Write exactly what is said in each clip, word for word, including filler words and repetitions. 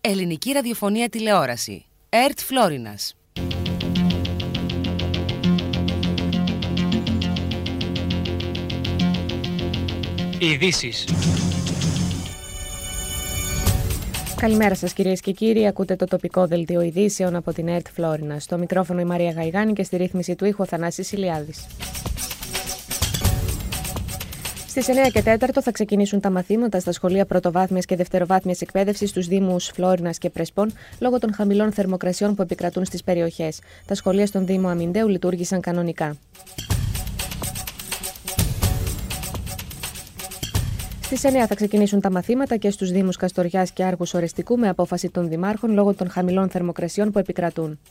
Ελληνική ραδιοφωνία τηλεόραση. ΕΡΤ Φλόρινας. Ειδήσεις. Καλημέρα σας κυρίες και κύριοι, ακούτε το τοπικό δελτίο ειδήσεων από την ΕΡΤ Φλόρινα. Στο μικρόφωνο η Μαρία Γαϊγάνη και στη ρύθμιση του ήχου Θανάσης Ηλιάδης. Στις εννιά και τέσσερα θα ξεκινήσουν τα μαθήματα στα σχολεία πρωτοβάθμιας και δευτεροβάθμιας εκπαίδευσης στους Δήμους Φλόρινας και Πρεσπών λόγω των χαμηλών θερμοκρασιών που επικρατούν στις περιοχές. Τα σχολεία στον Δήμο Αμυντέου λειτουργήσαν κανονικά. Στις εννιά θα ξεκινήσουν τα μαθήματα και στους Δήμους Καστοριάς και Άργους Ορεστικού με απόφαση των δημάρχων λόγω των χαμηλών θερμοκρασιών που επικρατούν.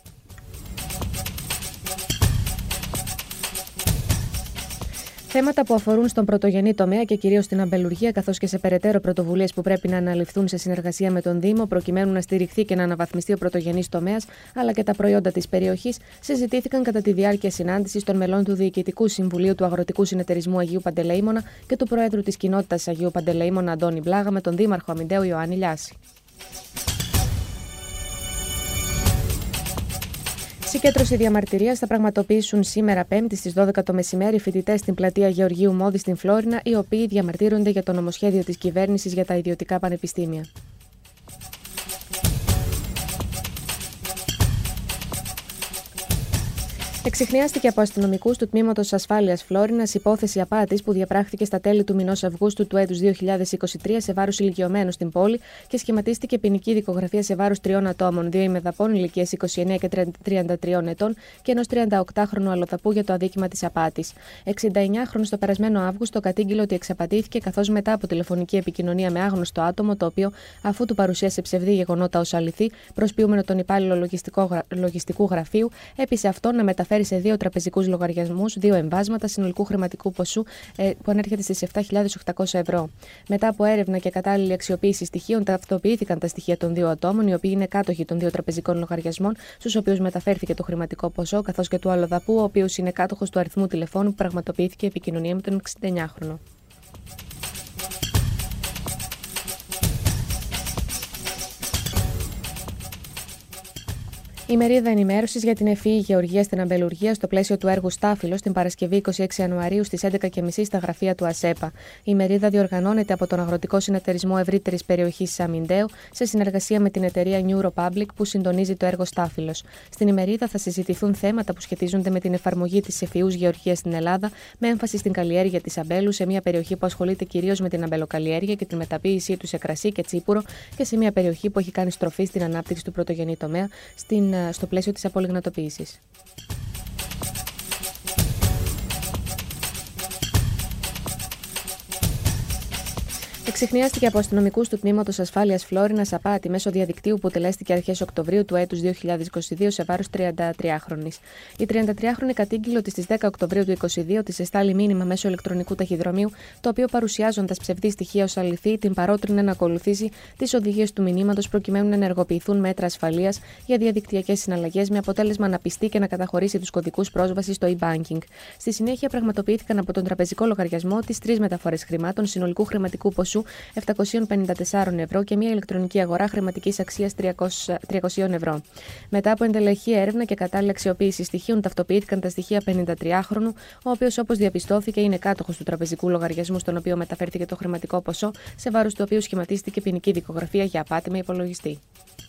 Θέματα που αφορούν στον πρωτογενή τομέα και κυρίως στην αμπελουργία, καθώς και σε περαιτέρω πρωτοβουλίες που πρέπει να αναλυφθούν σε συνεργασία με τον Δήμο, προκειμένου να στηριχθεί και να αναβαθμιστεί ο πρωτογενής τομέας, αλλά και τα προϊόντα της περιοχής, συζητήθηκαν κατά τη διάρκεια συνάντησης των μελών του Διοικητικού Συμβουλίου του Αγροτικού Συνεταιρισμού Αγίου Παντελεήμωνα και του Προέδρου της Κοινότητας Αγίου Παντελεήμωνα Αντώνη Μπλάγα με τον Δήμαρχο Αμυντέου Ιωάννη Λιάση. Συγκέντρωση διαμαρτυρίας θα πραγματοποιήσουν σήμερα Πέμπτη στις δώδεκα το μεσημέρι φοιτητές στην πλατεία Γεωργίου Μόδη στην Φλόρινα, οι οποίοι διαμαρτύρονται για το νομοσχέδιο της κυβέρνησης για τα ιδιωτικά πανεπιστήμια. Εξιχνιάστηκε από αστυνομικούς του Τμήματος Ασφάλειας Φλόρινας υπόθεση απάτης που διαπράχθηκε στα τέλη του μηνός Αυγούστου του έτους δύο χιλιάδες είκοσι τρία σε βάρος ηλικιωμένων στην πόλη και σχηματίστηκε ποινική δικογραφία σε βάρος τριών ατόμων, δύο ημεδαπών ηλικίας είκοσι εννέα και τριάντα τρία ετών και ενός τριανταοκτάχρονου αλλοδαπού για το αδίκημα της απάτης. εξηνταεννιάχρονος το περασμένο Αύγουστο κατήγγειλε ότι εξαπατήθηκε καθώς μετά από τηλεφωνική επικοινωνία με άγνωστο άτομο, το οποίο, αφού του παρουσίασε ψευδή γεγονότα ως αληθή, προσποιούμενο τον υπάλληλο λογιστικού γραφείου, έπεισε αυτόν να μεταφέρει σε δύο τραπεζικούς λογαριασμούς, δύο εμβάσματα συνολικού χρηματικού ποσού ε, που ανέρχεται στις επτά χιλιάδες οκτακόσια ευρώ. Μετά από έρευνα και κατάλληλη αξιοποίηση στοιχείων, ταυτοποιήθηκαν τα στοιχεία των δύο ατόμων, οι οποίοι είναι κάτοχοι των δύο τραπεζικών λογαριασμών, στους οποίους μεταφέρθηκε το χρηματικό ποσό, καθώς και του αλλοδαπού, ο οποίος είναι κάτοχος του αριθμού τηλεφώνου που πραγματοποιήθηκε επικοινωνία με τον εξηνταεννιάχρονο. Η μερίδα ενημέρωσης για την ευφυή γεωργία στην αμπελουργία στο πλαίσιο του έργου Στάφυλος την Παρασκευή είκοσι έξι Ιανουαρίου στις έντεκα και τριάντα στα γραφεία του ΑΣΕΠΑ. Η μερίδα διοργανώνεται από τον Αγροτικό Συνεταιρισμό Ευρύτερης Περιοχής Αμυντέου σε συνεργασία με την εταιρεία New Republic που συντονίζει το έργο Στάφυλος. Στην ημερίδα θα συζητηθούν θέματα που σχετίζονται με την εφαρμογή της ευφυούς γεωργίας στην Ελλάδα, με έμφαση στην καλλιέργεια της αμπέλου σε μια περιοχή που ασχολείται κυρίως με την αμπελοκαλλιέργεια και την μεταποίησή του σε κρασί και τσίπουρο και σε μια περιοχή που έχει κάνει στροφή στην ανάπτυξη του πρωτογενή τομέα στην στο πλαίσιο της απολιγνατοποίησης. Εξιχνιάστηκε από αστυνομικούς του Τμήματος Ασφάλειας Φλόρινας απάτη μέσω διαδικτύου που τελέστηκε αρχές Οκτωβρίου του έτους δύο χιλιάδες είκοσι δύο σε βάρος τριαντατριάχρονης. Η τριαντατριάχρονη κατήγγειλε ότι στις δέκα Οκτωβρίου του είκοσι δύο της εστάλει μήνυμα μέσω ηλεκτρονικού ταχυδρομείου, το οποίο παρουσιάζοντας ψευδή στοιχεία ως αληθή, την παρότρινε να ακολουθήσει τις οδηγίες του μηνύματος προκειμένου να ενεργοποιηθούν μέτρα ασφαλείας για διαδικτυακές συναλλαγές, με αποτέλεσμα να πιστεί και να καταχωρήσει τους κωδικούς πρόσβασης στο e-banking. Στη συνέχεια, πραγματοποιήθηκαν από τον τραπεζικό λογαριασμό της τρεις μεταφορές χρημάτων συνολικού χρηματικού ποσού επτακόσια πενήντα τέσσερα ευρώ και μια ηλεκτρονική αγορά χρηματικής αξίας τριακόσια ευρώ. Μετά από εντελεχή έρευνα και κατάλληλη αξιοποίηση στοιχείων, ταυτοποιήθηκαν τα στοιχεία πενηντατριάχρονου, ο οποίος, όπως διαπιστώθηκε, είναι κάτοχος του τραπεζικού λογαριασμού στον οποίο μεταφέρθηκε το χρηματικό ποσό, σε βάρος του οποίου σχηματίστηκε ποινική δικογραφία για απάτη με υπολογιστή.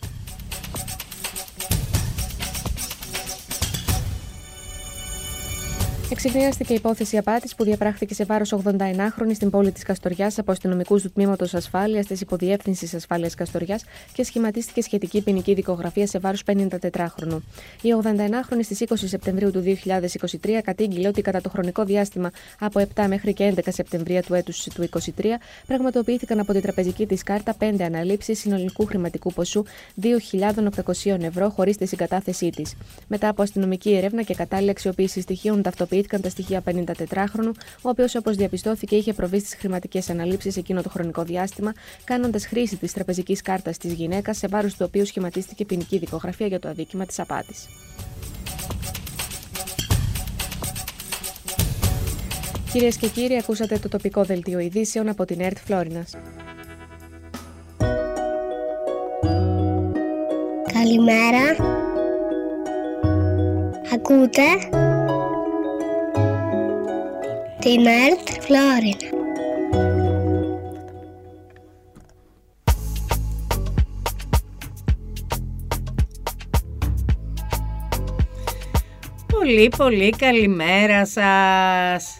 Εξιχνιάστηκε η υπόθεση απάτης που διαπράχθηκε σε βάρος ογδονταεννάχρονη στην πόλη της Καστοριάς από αστυνομικούς του Τμήματος Ασφάλειας της Υποδιεύθυνσης Ασφάλειας Καστοριάς και σχηματίστηκε σχετική ποινική δικογραφία σε βάρος πενηντατετράχρονου. Η ογδονταεννάχρονη στις είκοσι Σεπτεμβρίου του δύο χιλιάδες είκοσι τρία κατήγγειλε ότι κατά το χρονικό διάστημα από επτά μέχρι και έντεκα Σεπτεμβρίου του έτους του είκοσι τρία πραγματοποιήθηκαν από την τραπεζική της κάρτα πέντε αναλήψεις συνολικού χρηματικού ποσού δύο χιλιάδες οκτακόσια ευρώ χωρίς τη συγκατάθεσή της. Μετά από αστυνομική έρευνα και κατάλληλη αξιοποίηση στοιχείων, ταυτοποιήθηκαν τα στοιχεία πενηντατετράχρονου, ο οποίος, όπως διαπιστώθηκε, είχε προβεί στις χρηματικές αναλήψεις εκείνο το χρονικό διάστημα, κάνοντας χρήση της τραπεζικής κάρτας της γυναίκας, σε βάρος του οποίου σχηματίστηκε ποινική δικογραφία για το αδίκημα της απάτης. Κυρίες και κύριοι, ακούσατε το τοπικό δελτίο ειδήσεων από την ΕΡΤ Φλόρινας. Καλημέρα. Ακούτε την ΕΡΤ Φλόρινα. Πολύ πολύ καλημέρα σας.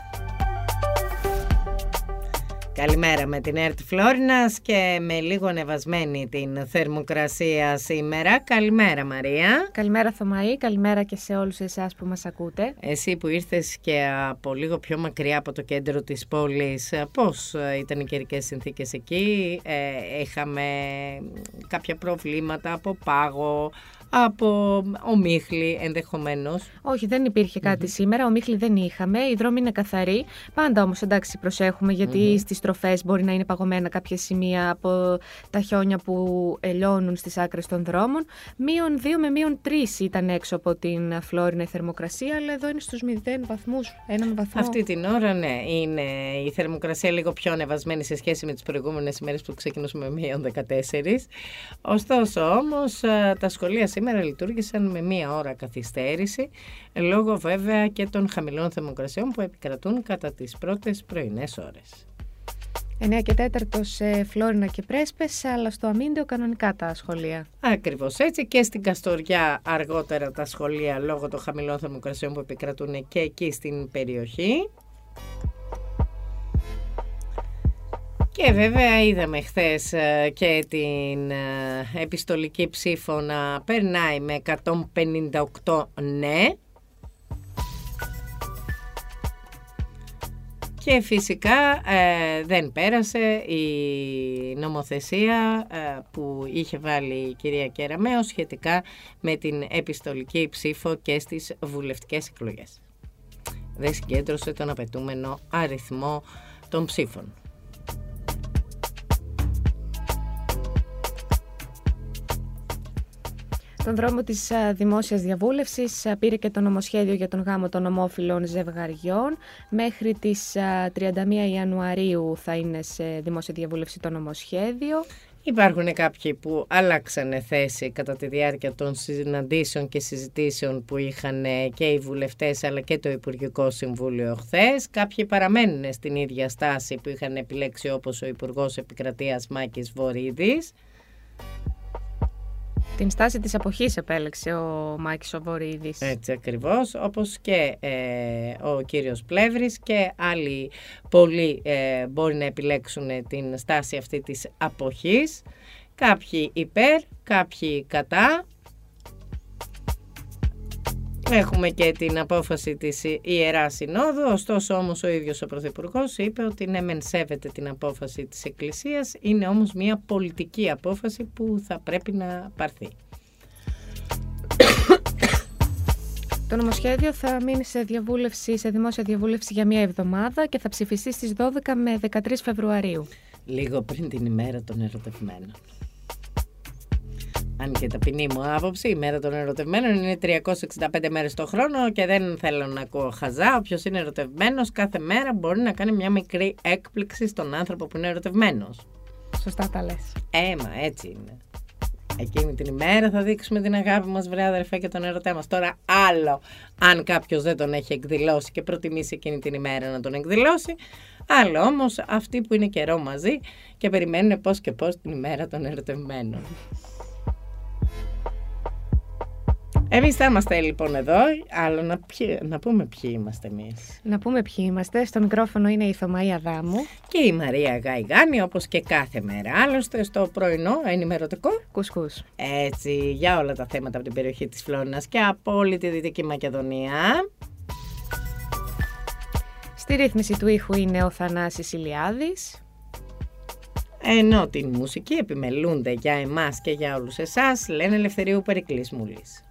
Καλημέρα με την ΕΡΤ Φλόρινας και με λίγο ανεβασμένη την θερμοκρασία σήμερα. Καλημέρα Μαρία. Καλημέρα Θωμαή, καλημέρα και σε όλους εσάς που μας ακούτε. Εσύ που ήρθες και από λίγο πιο μακριά από το κέντρο της πόλης, πώς ήταν οι καιρικές συνθήκες εκεί? Ε, είχαμε κάποια προβλήματα από πάγο, από ομίχλη ενδεχομένως? Όχι, δεν υπήρχε κάτι mm-hmm. σήμερα. Ομίχλη δεν είχαμε. Οι δρόμοι είναι καθαροί. Πάντα όμως εντάξει προσέχουμε, γιατί mm-hmm. στις στροφές μπορεί να είναι παγωμένα κάποια σημεία από τα χιόνια που λιώνουν στις άκρες των δρόμων. Μείον δύο με μείον τρεις ήταν έξω από την Φλόρινα η θερμοκρασία, αλλά εδώ είναι στους μηδέν βαθμούς, έναν βαθμό. Αυτή την ώρα, ναι, είναι η θερμοκρασία λίγο πιο ανεβασμένη σε σχέση με τις προηγούμενες ημέρες που ξεκινούσαμε με μείον δεκατέσσερα. Ωστόσο όμως τα σχολεία σήμερα λειτουργήσαν με μία ώρα καθυστέρηση, λόγω βέβαια και των χαμηλών θερμοκρασιών που επικρατούν κατά τις πρώτες πρωινές ώρες. εννιά και τέταρτο σε Φλόρινα και Πρέσπες, αλλά στο Αμίντεο κανονικά τα σχολεία. Ακριβώς έτσι, και στην Καστοριά αργότερα τα σχολεία λόγω των χαμηλών θερμοκρασιών που επικρατούν και εκεί στην περιοχή. Και βέβαια είδαμε χθες και την επιστολική ψήφο να περνάει με εκατόν πενήντα οκτώ ναι. Και φυσικά ε, δεν πέρασε η νομοθεσία ε, που είχε βάλει η κυρία Κεραμέως σχετικά με την επιστολική ψήφο και στις βουλευτικές εκλογές. Δεν συγκέντρωσε τον απαιτούμενο αριθμό των ψήφων. Τον δρόμο της δημόσιας διαβούλευσης πήρε και το νομοσχέδιο για τον γάμο των ομόφυλων ζευγαριών. Μέχρι τις τριάντα μία Ιανουαρίου θα είναι σε δημόσια διαβούλευση το νομοσχέδιο. Υπάρχουν κάποιοι που αλλάξανε θέση κατά τη διάρκεια των συναντήσεων και συζητήσεων που είχαν και οι βουλευτές αλλά και το Υπουργικό Συμβούλιο χθες. Κάποιοι παραμένουν στην ίδια στάση που είχαν επιλέξει, όπως ο Υπουργός Επικρατείας Μάκης Βορίδης. Την στάση της αποχής επέλεξε ο Μάκης ο Βορίδης. Έτσι ακριβώς, όπως και ε, ο κύριος Πλεύρης και άλλοι πολλοί ε, μπορεί να επιλέξουν την στάση αυτή της αποχής. Κάποιοι υπέρ, κάποιοι κατά. Έχουμε και την απόφαση της Ιεράς Συνόδου, ωστόσο όμως ο ίδιος ο Πρωθυπουργός είπε ότι ναι μεν σέβεται την απόφαση της Εκκλησίας, είναι όμως μια πολιτική απόφαση που θα πρέπει να πάρθει. Το νομοσχέδιο θα μείνει σε, διαβούλευση, σε δημόσια διαβούλευση για μία εβδομάδα και θα ψηφιστεί στις δώδεκα με δεκατρείς Φεβρουαρίου. Λίγο πριν την ημέρα των ερωτευμένων. Αν και ταπεινή μου άποψη, η μέρα των ερωτευμένων είναι τριακόσιες εξήντα πέντε μέρες το χρόνο και δεν θέλω να ακούω χαζά. Όποιος είναι ερωτευμένος κάθε μέρα μπορεί να κάνει μια μικρή έκπληξη στον άνθρωπο που είναι ερωτευμένος. Σωστά τα λες. Έμα, έτσι είναι. Εκείνη την ημέρα θα δείξουμε την αγάπη μας, βρε αδερφέ, και τον ερωτέ μας. Τώρα άλλο, αν κάποιος δεν τον έχει εκδηλώσει και προτιμήσει εκείνη την ημέρα να τον εκδηλώσει. Άλλο όμως αυτοί που είναι καιρό μαζί και περιμένουν πώς και πώς την ημέρα των ερωτευμένων. Εμείς θα είμαστε λοιπόν εδώ, αλλά να, πιε, να πούμε ποιοι είμαστε εμείς. Να πούμε ποιοι είμαστε. Στο μικρόφωνο είναι η Θωμαή Αδάμου και η Μαρία Γαϊγάνη, όπως και κάθε μέρα. Άλλωστε στο πρωινό ενημερωτικό κουσκούς. Έτσι, για όλα τα θέματα από την περιοχή της Φλόρινας και από όλη τη Δυτική Μακεδονία. Στη ρύθμιση του ήχου είναι ο Θανάσης Ηλιάδης. Ενώ την μουσική επιμελούνται για εμάς και για όλους εσάς λένε Ελευθερίου Περικλής Μούλης.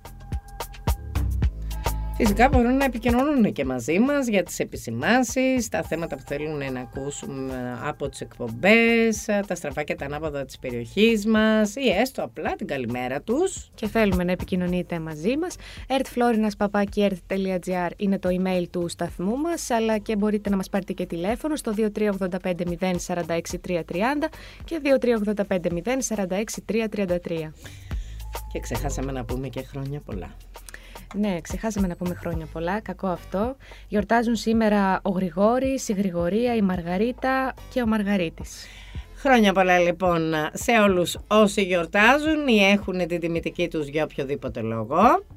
Φυσικά μπορούν να επικοινωνούν και μαζί μας για τις επισημάνσεις, τα θέματα που θέλουν να ακούσουν από τις εκπομπές, τα στραβά και τα ανάποδα της περιοχής μας ή έστω απλά την καλημέρα τους. Και θέλουμε να επικοινωνείτε μαζί μας. ερτφλόρινας παπάκι ερτ τελεία τζι άρ είναι το email του σταθμού μας, αλλά και μπορείτε να μας πάρετε και τηλέφωνο στο δύο τρία ογδόντα πέντε μηδέν σαράντα έξι τριακόσια τριάντα και δύο τρία ογδόντα πέντε μηδέν σαράντα έξι τριακόσια τριάντα τρία. Και ξεχάσαμε να πούμε και χρόνια πολλά. Ναι, ξεχάσαμε να πούμε χρόνια πολλά, κακό αυτό. Γιορτάζουν σήμερα ο Γρηγόρης, η Γρηγορία, η Μαργαρίτα και ο Μαργαρίτης. Χρόνια πολλά λοιπόν σε όλους όσοι γιορτάζουν ή έχουν την τιμητική τους για οποιοδήποτε λόγο.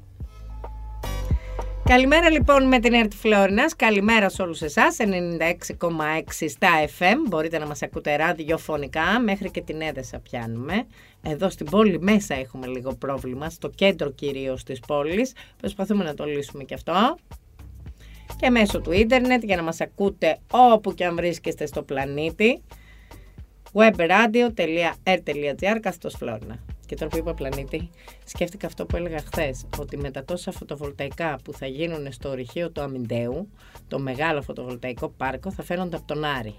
Καλημέρα λοιπόν με την ΕΡΤ Φλόρινας, καλημέρα σε όλους εσάς, ενενήντα έξι κόμμα έξι στα εφ εμ, μπορείτε να μας ακούτε ραδιοφωνικά, μέχρι και την Έδεσα πιάνουμε. Εδώ στην πόλη μέσα έχουμε λίγο πρόβλημα, στο κέντρο κυρίως της πόλης, προσπαθούμε να το λύσουμε και αυτό. Και μέσω του ίντερνετ για να μας ακούτε όπου και αν βρίσκεστε στο πλανήτη, webradio τελεία ερ τελεία τζι άρ κάθετος Φλόρινα. Και τώρα που είπα πλανήτη, σκέφτηκα αυτό που έλεγα χθες, ότι με τα τόσα φωτοβολταϊκά που θα γίνουν στο ορυχείο του Αμιντέου, το μεγάλο φωτοβολταϊκό πάρκο, θα φαίνονται από τον Άρη.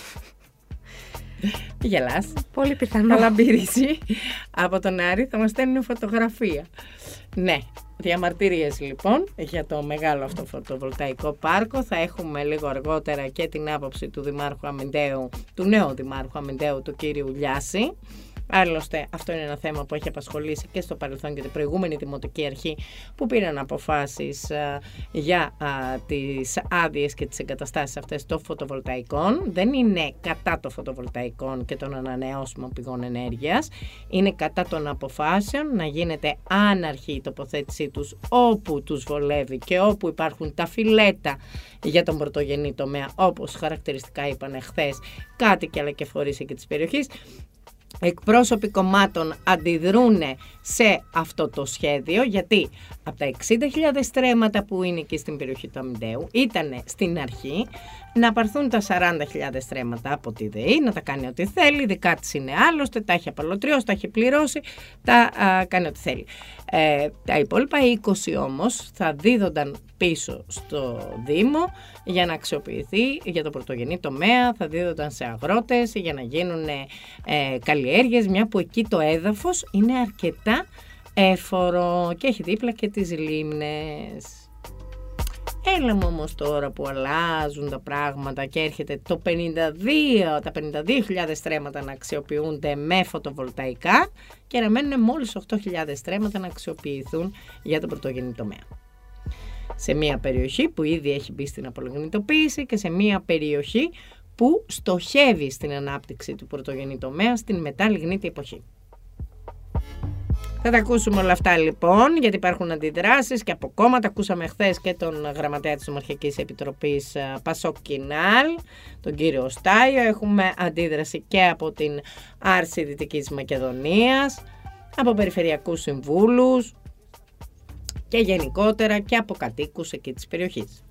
Γελάς. Πολύ πιθανό. Αλλά μπύριση. Από τον Άρη θα μας στέλνουν φωτογραφία. Ναι, διαμαρτυρίες λοιπόν για το μεγάλο αυτό φωτοβολταϊκό πάρκο. Θα έχουμε λίγο αργότερα και την άποψη του Δημάρχου Αμιντέου, του νέου Δημάρχου Αμιντέου, του κύριου Λιάση. Άλλωστε αυτό είναι ένα θέμα που έχει απασχολήσει και στο παρελθόν και την προηγούμενη Δημοτική Αρχή, που πήραν αποφάσεις α, για α, τις άδειες και τις εγκαταστάσεις αυτές των φωτοβολταϊκών. Δεν είναι κατά των φωτοβολταϊκών και των ανανεώσιμων πηγών ενέργειας, είναι κατά των αποφάσεων να γίνεται άναρχη η τοποθέτησή τους όπου τους βολεύει και όπου υπάρχουν τα φιλέτα για τον πρωτογενή τομέα, όπως χαρακτηριστικά είπαν χθες κάτοικοι αλλά και φορείς εκεί της περιοχής. Εκπρόσωποι κομμάτων αντιδρούν σε αυτό το σχέδιο, γιατί από τα εξήντα χιλιάδες στρέμματα που είναι εκεί στην περιοχή του Αμιντέου ήταν στην αρχή να πάρθουν τα σαράντα χιλιάδες στρέμματα από τη ΔΕΗ, να τα κάνει ό,τι θέλει, δικά της είναι άλλωστε, τα έχει απαλωτριώσει, τα έχει πληρώσει, τα α, κάνει ό,τι θέλει. Ε, τα υπόλοιπα είκοσι όμως θα δίδονταν πίσω στο Δήμο για να αξιοποιηθεί για το πρωτογενή τομέα, θα δίδονταν σε αγρότες για να γίνουν ε, καλλιέργειες, μια που εκεί το έδαφος είναι αρκετά έφορο και έχει δίπλα και τις λίμνες. Έλα μου όμως τώρα που αλλάζουν τα πράγματα και έρχεται το πενήντα δύο, τα πενήντα δύο χιλιάδες στρέμματα να αξιοποιούνται με φωτοβολταϊκά και να μένουν μόλις οκτώ χιλιάδες στρέμματα να αξιοποιηθούν για τον πρωτογενή τομέα. Σε μια περιοχή που ήδη έχει μπει στην απολιγνητοποίηση και σε μια περιοχή που στοχεύει στην ανάπτυξη του πρωτογενή τομέα στην μετά λιγνίτη εποχή. Θα τα ακούσουμε όλα αυτά λοιπόν, γιατί υπάρχουν αντιδράσεις και από κόμματα. Ακούσαμε χθες και τον γραμματέα της Ομαρχιακής Επιτροπής Πασόκ Κινάλ, τον κύριο Στάιο. Έχουμε αντίδραση και από την Άρση Δυτικής Μακεδονίας, από περιφερειακούς συμβούλους και γενικότερα και από κατοίκους εκεί της περιοχής.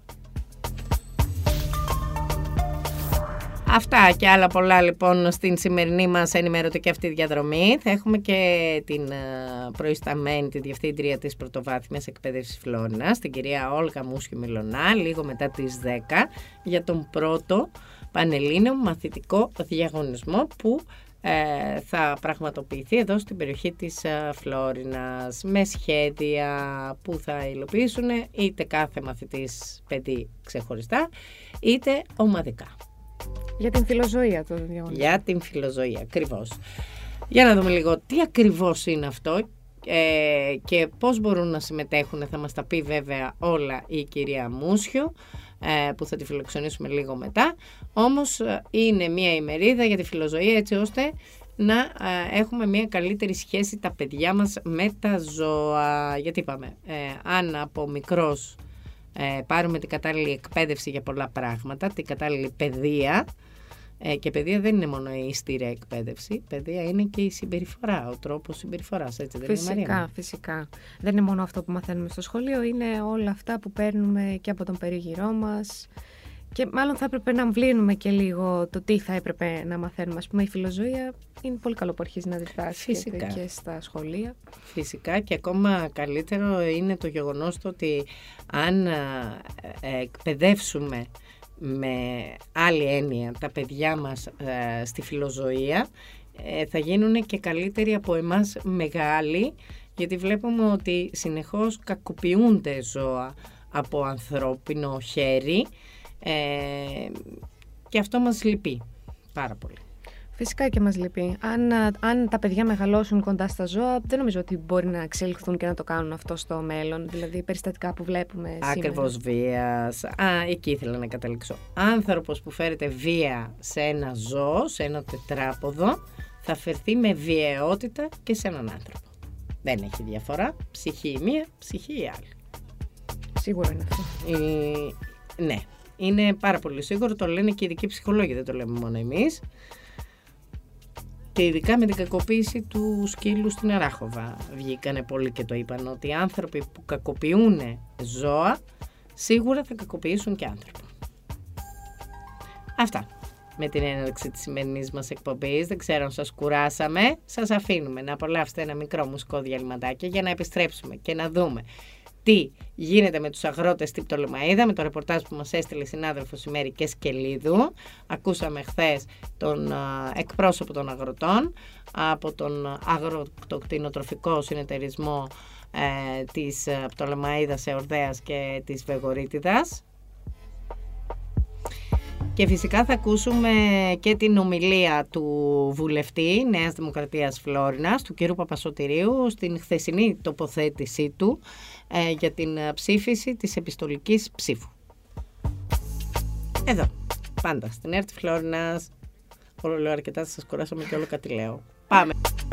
Αυτά και άλλα πολλά λοιπόν στην σημερινή μας ενημερωτική αυτή διαδρομή. Θα έχουμε και την προϊσταμένη, τη διευθύντρια της πρωτοβάθμιας εκπαίδευσης Φλόρινας, την κυρία Όλγα Μούσχη-Μιλωνά, λίγο μετά τις δέκα, για τον πρώτο πανελλήνιο μαθητικό διαγωνισμό που ε, θα πραγματοποιηθεί εδώ στην περιοχή της Φλόρινας, με σχέδια που θα υλοποιήσουν είτε κάθε μαθητής παιδί ξεχωριστά, είτε ομαδικά. Για την φιλοζωία του διαγωνισμού. Για την φιλοζωία, ακριβώς. Για να δούμε λίγο τι ακριβώς είναι αυτό ε, και πώς μπορούν να συμμετέχουν. Θα μας τα πει βέβαια όλα η κυρία Μούσιο, ε, που θα τη φιλοξενήσουμε λίγο μετά. Όμως ε, είναι μια ημερίδα για τη φιλοζωία, έτσι ώστε να ε, έχουμε μια καλύτερη σχέση τα παιδιά μας με τα ζώα. Γιατί είπαμε, ε, αν από μικρός ε, πάρουμε την κατάλληλη εκπαίδευση για πολλά πράγματα, την κατάλληλη παιδεία, Ε, και παιδεία δεν είναι μόνο η στήρια εκπαίδευση, παιδεία είναι και η συμπεριφορά, ο τρόπος συμπεριφοράς, έτσι δεν φυσικά, είναι, Μαρία? Φυσικά. Δεν είναι μόνο αυτό που μαθαίνουμε στο σχολείο, είναι όλα αυτά που παίρνουμε και από τον περίγυρό μας. Και μάλλον θα έπρεπε να αμβλύνουμε και λίγο το τι θα έπρεπε να μαθαίνουμε. Ας πούμε, η φιλοζωία είναι πολύ καλό που αρχίζει να διδάσκεται και στα σχολεία. Φυσικά, και ακόμα καλύτερο είναι το γεγονός το ότι αν ε, εκπαιδεύσουμε με άλλη έννοια τα παιδιά μας ε, στη φιλοζωία, ε, θα γίνουν και καλύτεροι από εμάς μεγάλοι, γιατί βλέπουμε ότι συνεχώς κακοποιούνται ζώα από ανθρώπινο χέρι, ε, και αυτό μας λυπεί πάρα πολύ. Φυσικά και μας λυπεί. Αν, αν τα παιδιά μεγαλώσουν κοντά στα ζώα, δεν νομίζω ότι μπορεί να εξελιχθούν και να το κάνουν αυτό στο μέλλον. Δηλαδή, περιστατικά που βλέπουμε σήμερα. Ακριβώς βίας. Α, εκεί ήθελα να καταλήξω. Άνθρωπος που φέρεται βία σε ένα ζώο, σε ένα τετράποδο, θα φερθεί με βιαιότητα και σε έναν άνθρωπο. Δεν έχει διαφορά. Ψυχή η μία, ψυχή η άλλη. Σίγουρο είναι αυτό. Ε, ναι, είναι πάρα πολύ σίγουρο. Το λένε και οι ειδικοί ψυχολόγοι, δεν το λέμε μόνο εμείς. Και ειδικά με την κακοποίηση του σκύλου στην Αράχοβα βγήκανε πολλοί και το είπαν, ότι οι άνθρωποι που κακοποιούν ζώα σίγουρα θα κακοποιήσουν και άνθρωπο. Αυτά με την έναρξη της σημερινής μας εκπομπής. Δεν ξέρω αν σας κουράσαμε. Σας αφήνουμε να απολαύσετε ένα μικρό μουσικό διαλυματάκι για να επιστρέψουμε και να δούμε τι γίνεται με τους αγρότες στην Πτολεμαΐδα, με το ρεπορτάζ που μας έστειλε η συνάδελφος η Μέρη Κεσκελίδου. Ακούσαμε χθες τον α, εκπρόσωπο των αγροτών από τον αγροτοκτηνοτροφικό συνεταιρισμό ε, της Πτολεμαΐδας Εορδαίας και της Βεγορίτιδας. Και φυσικά θα ακούσουμε και την ομιλία του βουλευτή Νέας Δημοκρατίας Φλόρινας, του κ. Παπασωτηρίου, στην χθεσινή τοποθέτησή του ε, για την ψήφιση της επιστολικής ψήφου. Εδώ, πάντα, στην ΕΡΤ Φλόρινας. Όλο λέω αρκετά, σας κουράσαμε και όλο κάτι λέω. Πάμε!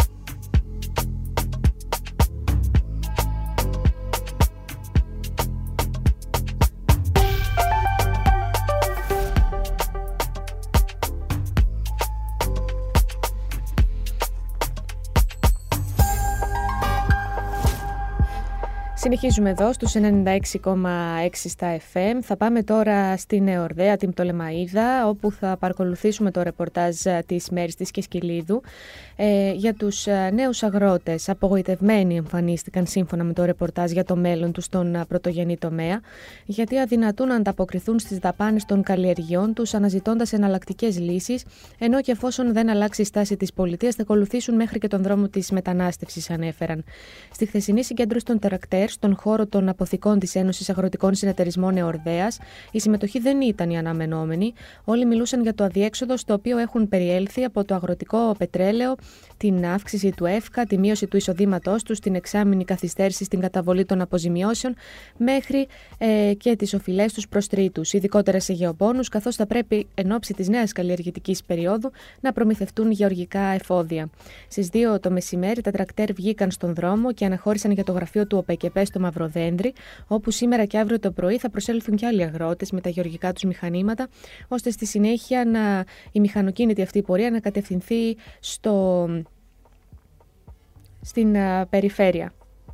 Συνεχίζουμε εδώ στους ενενήντα έξι κόμμα έξι στα εφ εμ. Θα πάμε τώρα στην Εορδαία, την Πτολεμαΐδα, όπου θα παρακολουθήσουμε το ρεπορτάζ της Μέρης της Κεσκελίδου ε, για τους νέους αγρότες. Απογοητευμένοι εμφανίστηκαν σύμφωνα με το ρεπορτάζ για το μέλλον τους στον πρωτογενή τομέα, γιατί αδυνατούν να ανταποκριθούν στις δαπάνες των καλλιεργειών τους, αναζητώντας εναλλακτικές λύσεις, ενώ και εφόσον δεν αλλάξει η στάση της πολιτείας, θα ακολουθήσουν μέχρι και τον δρόμο της μετανάστευσης, ανέφεραν. Στη χθεσινή συγκέντρωση των τρακτέρ στον χώρο των αποθηκών της Ένωσης Αγροτικών Συνεταιρισμών Εορδαίας, η συμμετοχή δεν ήταν η αναμενόμενη. Όλοι μιλούσαν για το αδιέξοδο στο οποίο έχουν περιέλθει από το αγροτικό πετρέλαιο, την αύξηση του ΕΦΚΑ, τη μείωση του εισοδήματός τους, την εξάμηνη καθυστέρηση στην καταβολή των αποζημιώσεων, μέχρι ε, και τις οφειλές τους προς τρίτους, ειδικότερα σε γεωπόνους, καθώς θα πρέπει εν ώψη της νέας καλλιεργητικής περίοδου να προμηθευτούν γεωργικά εφόδια. Στις δύο το μεσημέρι τα τρακτέρ βγήκαν στον δρόμο και αναχώρησαν για το γραφείο του ΟΠΕΚΕΠΕ στο Μαυροδέντρι, όπου σήμερα και αύριο το πρωί θα προσέλθουν και άλλοι αγρότες με τα γεωργικά τους μηχανήματα, ώστε στη συνέχεια να, η μηχανοκίνητη αυτή πορεία να κατευθυνθεί στο, στην α, περιφέρεια.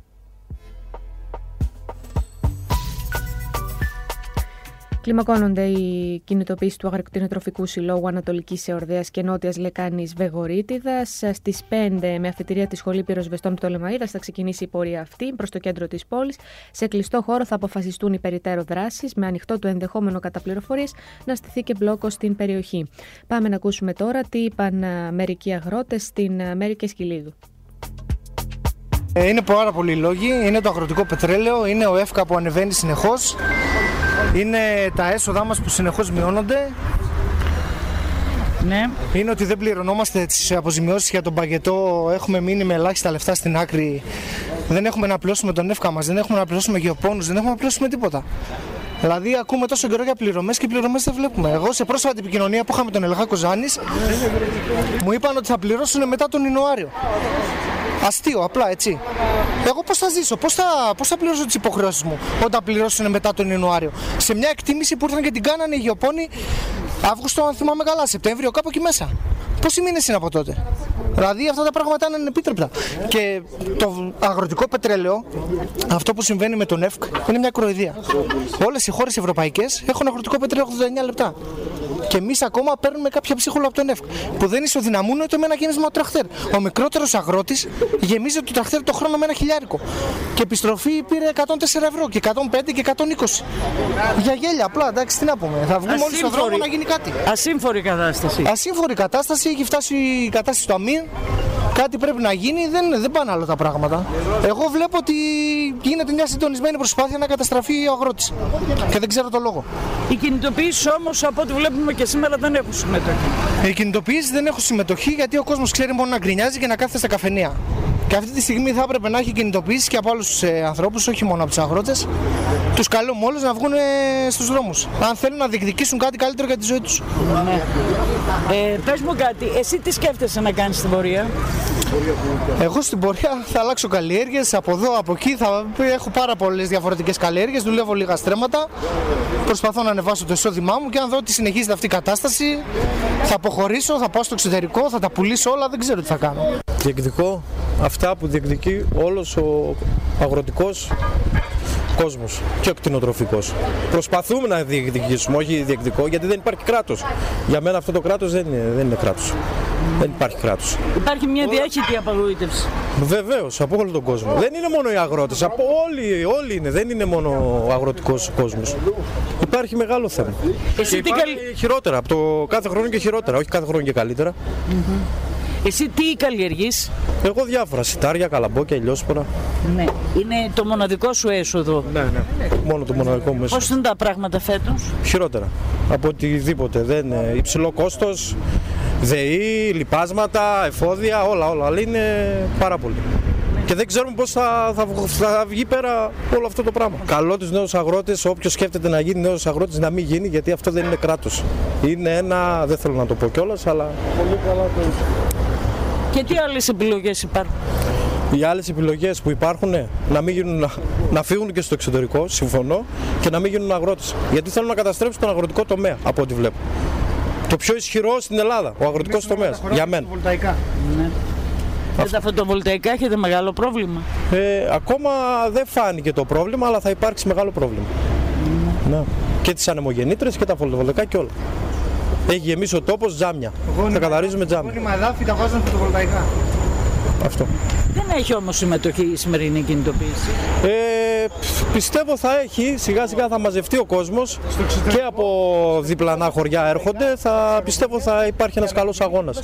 Κλιμακώνονται οι κινητοποίησεις του Αγροκτηνοτροφικού Συλλόγου Ανατολικής Εορδαίας και Νότιας Λεκάνης Βεγορίτιδας. Στις πέντε, με αφετηρία τη Σχολή Πυροσβεστών Πτολεμαΐδας, θα ξεκινήσει η πορεία αυτή προς το κέντρο της πόλης. Σε κλειστό χώρο θα αποφασιστούν οι περιττέρω δράσεις, με ανοιχτό το ενδεχόμενο κατά πληροφορίες να στηθεί και μπλόκο στην περιοχή. Πάμε να ακούσουμε τώρα τι είπαν μερικοί αγρότες στην Μέρη Κεσκελίδου. Είναι πάρα πολλοί λόγοι. Είναι το αγροτικό πετρέλαιο, είναι ο ΕΦΚΑ που ανεβαίνει συνεχώς, είναι τα έσοδά μας που συνεχώς μειώνονται. Ναι. Είναι ότι δεν πληρωνόμαστε τις αποζημιώσεις για τον παγετό, έχουμε μείνει με ελάχιστα λεφτά στην άκρη. Δεν έχουμε να πληρώσουμε τον ΕΦΚΑ μας, δεν έχουμε να πληρώσουμε γεωπόνους, δεν έχουμε να πληρώσουμε τίποτα. Δηλαδή, ακούμε τόσο καιρό για πληρωμές και πληρωμές δεν βλέπουμε. Εγώ σε πρόσφατη επικοινωνία που είχαμε τον Ελγάκο Ζάνης, μου είπαν ότι θα πληρώσουν μετά τον Ιανουάριο. Αστείο, απλά έτσι. Εγώ πώς θα ζήσω, πώς θα, πώς θα πληρώσω τις υποχρεώσεις μου όταν πληρώσουν μετά τον Ιανουάριο. Σε μια εκτίμηση που ήρθαν και την κάνανε οι γεωπόνοι Αύγουστο, αν θυμάμαι καλά, Σεπτέμβριο, κάπου εκεί μέσα. Πόσοι μήνες είναι από τότε? Δηλαδή αυτά τα πράγματα είναι ανεπίτρεπτα. Και το αγροτικό πετρέλαιο, αυτό που συμβαίνει με τον ΕΦΚ, είναι μια κοροϊδία. Όλες οι χώρες ευρωπαϊκές έχουν αγροτικό πετρέλαιο ογδόντα εννέα λεπτά. Και εμείς ακόμα παίρνουμε κάποια ψίχουλα από τον ΕΦΚ, που δεν ισοδυναμούν ούτε με ένα γέμισμα τραχτέρ. Ο μικρότερος αγρότης γεμίζει το τραχτέρ το χρόνο με ένα χιλιάρικο. Και επιστροφή πήρε εκατόν τέσσερα ευρώ και εκατόν πέντε και εκατόν είκοσι. Για γέλια, απλά, εντάξει, τι να πούμε. Θα βγούμε όλοι στον δρόμο να γίνει κάτι. Ασύμφορη κατάσταση. Ασύμφορη κατάσταση, έχει φτάσει η κατάσταση του ΑΜΗΝ. Κάτι πρέπει να γίνει, δεν, δεν πάνε άλλο τα πράγματα. Εγώ βλέπω ότι γίνεται μια συντονισμένη προσπάθεια να καταστραφεί ο αγρότης. Και δεν ξέρω το λόγο. Οι κινητοποιήσεις όμως, από ό,τι βλέπουμε και και σήμερα δεν έχουν συμμετοχή. Οι κινητοποιήσεις δεν έχουν συμμετοχή γιατί ο κόσμος ξέρει μόνο να γκρινιάζει και να κάθεται στα καφενεία. Και αυτή τη στιγμή θα έπρεπε να έχει κινητοποιήσεις και από άλλους ε, ανθρώπους, όχι μόνο από τους αγρότες. Τους καλούμε όλους να βγουν ε, στους δρόμους. Αν θέλουν να διεκδικήσουν κάτι καλύτερο για τη ζωή τους. Ναι. Ε, πες μου κάτι, εσύ τι σκέφτεσαι να κάνεις στην πορεία? Εγώ στην πορεία θα αλλάξω καλλιέργειες από εδώ, από εκεί. Θα έχω πάρα πολλές διαφορετικές καλλιέργειες. Δουλεύω λίγα στρέμματα. Προσπαθώ να ανεβάσω το εισόδημά μου και αν δω ότι συνεχίζεται αυτή η κατάσταση, θα αποχωρήσω, θα πάω στο εξωτερικό, θα τα πουλήσω όλα. Δεν ξέρω τι θα κάνω. Διεκδικώ αυτά που διεκδικεί όλος ο αγροτικός κόσμος και ο κτηνοτροφικός. Προσπαθούμε να διεκδικήσουμε, όχι διεκδικώ, γιατί δεν υπάρχει κράτος. Για μένα αυτό το κράτος δεν είναι, δεν είναι κράτος. Δεν υπάρχει κράτος. Υπάρχει μια διάχυτη απαγοήτευση. Βεβαίως, από όλο τον κόσμο. Δεν είναι μόνο οι αγρότες, από όλοι, όλοι είναι. Δεν είναι μόνο ο αγροτικός κόσμος. Υπάρχει μεγάλο θέμα. Εσύ τι υπάρχει καλ... χειρότερα, από το κάθε χρόνο και χειρότερα, όχι κάθε χρόνο και καλύτερα. Mm-hmm. Εσύ τι καλλιεργείς? Εγώ διάφορα, σιτάρια, καλαμπόκια, ηλιόσπορα. Ναι. Είναι το μοναδικό σου έσοδο? Ναι, ναι. Μόνο το μοναδικό μου έσοδο. Πώς είναι τα πράγματα φέτος? Χειρότερα από οτιδήποτε. Δεν είναι υψηλό κόστος, ΔΕΗ, λιπάσματα, εφόδια, όλα, όλα. Αλλά είναι πάρα πολύ. Και δεν ξέρουμε πώς θα, θα, θα βγει πέρα όλο αυτό το πράγμα. Καλό τους νέους αγρότες, όποιος σκέφτεται να γίνει νέος αγρότης, να μην γίνει, γιατί αυτό δεν είναι κράτος. Είναι ένα, δεν θέλω να το πω κιόλας, αλλά πολύ καλά το είπε. Και τι άλλες επιλογές υπάρχουν? Οι άλλες επιλογές που υπάρχουν, ναι, να, μην γίνουν, να, να φύγουν και στο εξωτερικό, συμφωνώ, και να μην γίνουν αγρότες. Γιατί θέλουν να καταστρέψουν τον αγροτικό τομέα, από ό,τι βλέπω. Το πιο ισχυρό στην Ελλάδα, ο αγροτικός τομέας, για μένα. Ναι. Με τα φωτοβολταϊκά έχετε μεγάλο πρόβλημα? Ε, ακόμα δεν φάνηκε το πρόβλημα, αλλά θα υπάρξει μεγάλο πρόβλημα. Mm. Ναι. Και τις ανεμογεννήτρες και τα φωτοβολταϊκά και όλα. Έχει γεμίσει ο τόπος τζάμια. Θα καθαρίζουμε τζάμια. Γόνιμα εδάφη τα βάζουν φωτοβολταϊκά. Αυτό. Δεν έχει όμως συμμετοχή η σημερινή κινητοποίηση? Ε, πιστεύω θα έχει, σιγά σιγά θα μαζευτεί ο κόσμος και από διπλανά χωριά έρχονται. Θα, πιστεύω θα υπάρχει ένας καλός αγώνας.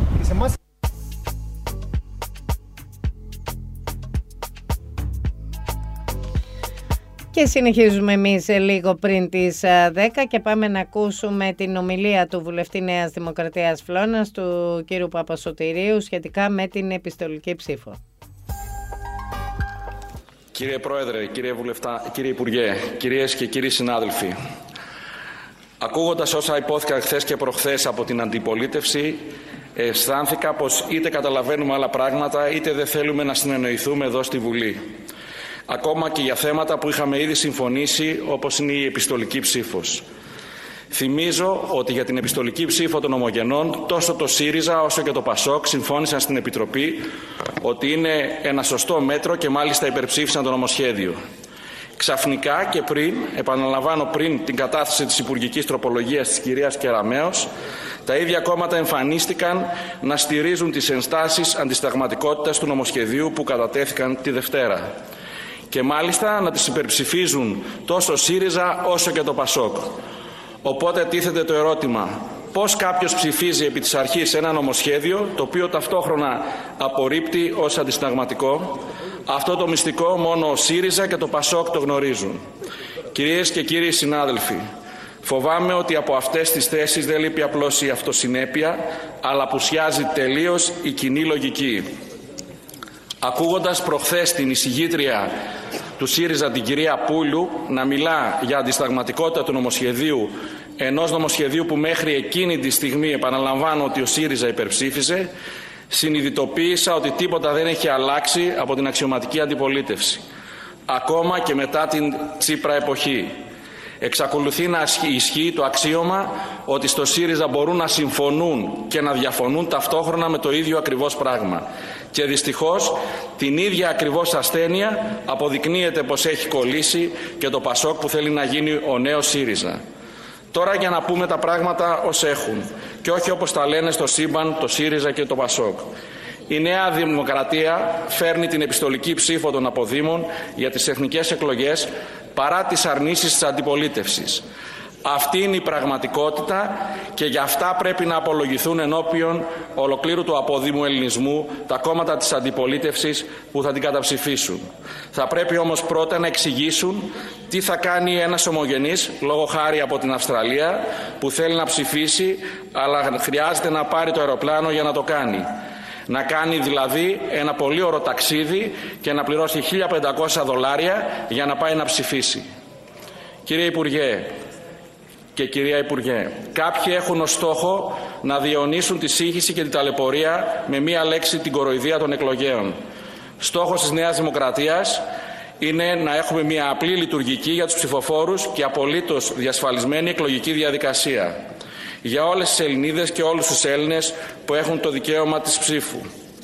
Και συνεχίζουμε εμείς λίγο πριν τις δέκα και πάμε να ακούσουμε την ομιλία του βουλευτή Νέας Δημοκρατίας Φλόρινας, του κ. Παπασωτηρίου, σχετικά με την επιστολική ψήφο. Κύριε Πρόεδρε, κύριε Βουλευτά, κύριε Υπουργέ, κυρίες και κύριοι συνάδελφοι, ακούγοντας όσα υπόθηκαν χθες και προχθές από την αντιπολίτευση, αισθάνθηκα πως είτε καταλαβαίνουμε άλλα πράγματα, είτε δεν θέλουμε να συνεννοηθούμε εδώ στη Βουλή. Ακόμα και για θέματα που είχαμε ήδη συμφωνήσει, όπως είναι η επιστολική ψήφος. Θυμίζω ότι για την επιστολική ψήφο των ομογενών, τόσο το ΣΥΡΙΖΑ όσο και το ΠΑΣΟΚ συμφώνησαν στην Επιτροπή ότι είναι ένα σωστό μέτρο και μάλιστα υπερψήφισαν το νομοσχέδιο. Ξαφνικά και πριν, επαναλαμβάνω πριν την κατάθεση της υπουργικής τροπολογίας της κυρίας Κεραμέως, τα ίδια κόμματα εμφανίστηκαν να στηρίζουν τις ενστάσεις αντισυνταγματικότητας του νομοσχεδίου που κατατέθηκαν τη Δευτέρα. Και μάλιστα να τις υπερψηφίζουν τόσο ΣΥΡΙΖΑ όσο και το ΠΑΣΟΚ. Οπότε τίθεται το ερώτημα, πώς κάποιος ψηφίζει επί της αρχής ένα νομοσχέδιο το οποίο ταυτόχρονα απορρίπτει ως αντισυνταγματικό? Αυτό το μυστικό μόνο ο ΣΥΡΙΖΑ και το ΠΑΣΟΚ το γνωρίζουν. Κυρίες και κύριοι συνάδελφοι, φοβάμαι ότι από αυτές τις θέσεις δεν λείπει απλώς η αυτοσυνέπεια, αλλά απουσιάζει τελείως η κοινή λογική. Ακούγοντας προχθές την εισηγήτρια του ΣΥΡΙΖΑ, την κυρία Πούλου, να μιλά για αντισταγματικότητα του νομοσχεδίου, ενός νομοσχεδίου που μέχρι εκείνη τη στιγμή, επαναλαμβάνω, ότι ο ΣΥΡΙΖΑ υπερψήφιζε, συνειδητοποίησα ότι τίποτα δεν έχει αλλάξει από την αξιωματική αντιπολίτευση. Ακόμα και μετά την Τσίπρα εποχή. Εξακολουθεί να ισχύει το αξίωμα ότι στο ΣΥΡΙΖΑ μπορούν να συμφωνούν και να διαφωνούν ταυτόχρονα με το ίδιο ακριβώς πράγμα. Και δυστυχώς την ίδια ακριβώς ασθένεια αποδεικνύεται πως έχει κολλήσει και το ΠΑΣΟΚ που θέλει να γίνει ο νέος ΣΥΡΙΖΑ. Τώρα για να πούμε τα πράγματα ως έχουν και όχι όπως τα λένε στο σύμπαν το ΣΥΡΙΖΑ και το ΠΑΣΟΚ. Η Νέα Δημοκρατία φέρνει την επιστολική ψήφο των αποδήμων για τις εθνικές εκλογές παρά τις αρνήσεις της αντιπολίτευσης. Αυτή είναι η πραγματικότητα και γι' αυτά πρέπει να απολογηθούν ενώπιον ολοκλήρου του αποδήμου ελληνισμού τα κόμματα της αντιπολίτευσης που θα την καταψηφίσουν. Θα πρέπει όμως πρώτα να εξηγήσουν τι θα κάνει ένας ομογενής, λόγω χάρη από την Αυστραλία, που θέλει να ψηφίσει αλλά χρειάζεται να πάρει το αεροπλάνο για να το κάνει. Να κάνει δηλαδή ένα πολύ ωραίο ταξίδι και να πληρώσει χίλια πεντακόσια δολάρια για να πάει να ψηφίσει. Κύριε Υπουργέ και κυρία Υπουργέ, κάποιοι έχουν ως στόχο να διαιωνίσουν τη σύγχυση και την ταλαιπωρία με μία λέξη, την κοροϊδία των εκλογέων. Στόχος της Νέας Δημοκρατίας είναι να έχουμε μία απλή λειτουργική για τους ψηφοφόρους και απολύτως διασφαλισμένη εκλογική διαδικασία για όλες τις Ελληνίδες και όλους τους Έλληνες που έχουν το δικαίωμα της ψήφου.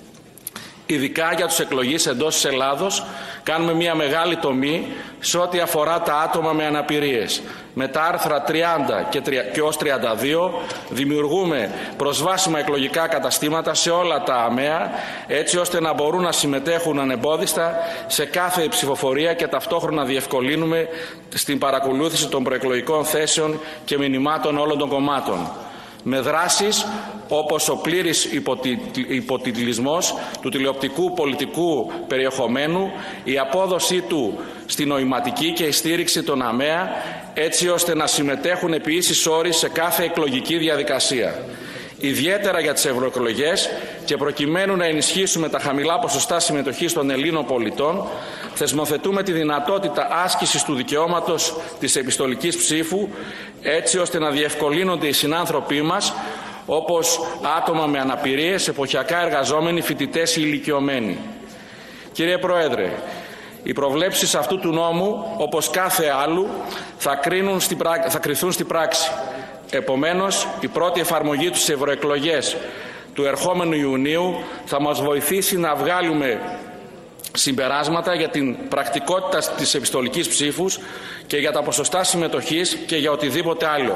Ειδικά για τους εκλογείς εντός της Ελλάδος κάνουμε μια μεγάλη τομή σε ό,τι αφορά τα άτομα με αναπηρίες. Με τα άρθρα τριάντα και ως τριάντα δύο δημιουργούμε προσβάσιμα εκλογικά καταστήματα σε όλα τα ΑΜΕΑ, έτσι ώστε να μπορούν να συμμετέχουν ανεμπόδιστα σε κάθε ψηφοφορία και ταυτόχρονα διευκολύνουμε στην παρακολούθηση των προεκλογικών θέσεων και μηνυμάτων όλων των κομμάτων. Με δράσεις όπως ο πλήρης υποτιτλισμός του τηλεοπτικού πολιτικού περιεχομένου, η απόδοσή του στη νοηματική και η στήριξη των ΑΜΕΑ, έτσι ώστε να συμμετέχουν επί ίσης όρης σε κάθε εκλογική διαδικασία. Ιδιαίτερα για τις ευρωεκλογές και προκειμένου να ενισχύσουμε τα χαμηλά ποσοστά συμμετοχής των Ελλήνων πολιτών, θεσμοθετούμε τη δυνατότητα άσκησης του δικαιώματος της επιστολικής ψήφου, έτσι ώστε να διευκολύνονται οι συνάνθρωποι μας, όπως άτομα με αναπηρίες, εποχιακά εργαζόμενοι, φοιτητές ή ηλικιωμένοι. Κύριε Πρόεδρε, οι προβλέψεις αυτού του νόμου, όπως κάθε άλλου, θα, κρίνουν στην πρά... θα κριθούν στην πράξη. Επομένως, η πρώτη εφαρμογή του στις ευρωεκλογές του ερχόμενου Ιουνίου θα μας βοηθήσει να βγάλουμε συμπεράσματα για την πρακτικότητα της επιστολικής ψήφους και για τα ποσοστά συμμετοχής και για οτιδήποτε άλλο.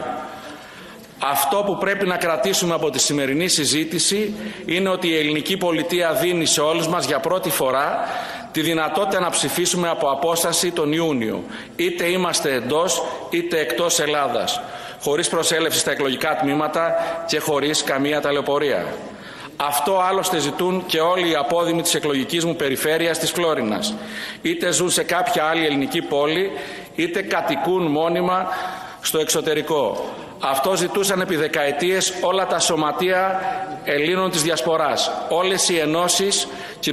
Αυτό που πρέπει να κρατήσουμε από τη σημερινή συζήτηση είναι ότι η ελληνική πολιτεία δίνει σε όλους μας για πρώτη φορά τη δυνατότητα να ψηφίσουμε από απόσταση τον Ιούνιο, είτε είμαστε εντός είτε εκτός Ελλάδας, χωρίς προσέλευση στα εκλογικά τμήματα και χωρίς καμία ταλαιπωρία. Αυτό άλλωστε ζητούν και όλοι οι απόδημοι της εκλογικής μου περιφέρειας της Φλόρινας. Είτε ζουν σε κάποια άλλη ελληνική πόλη, είτε κατοικούν μόνιμα στο εξωτερικό. Αυτό ζητούσαν επί δεκαετίες όλα τα σωματεία Ελλήνων της Διασποράς, όλες οι ενώσεις,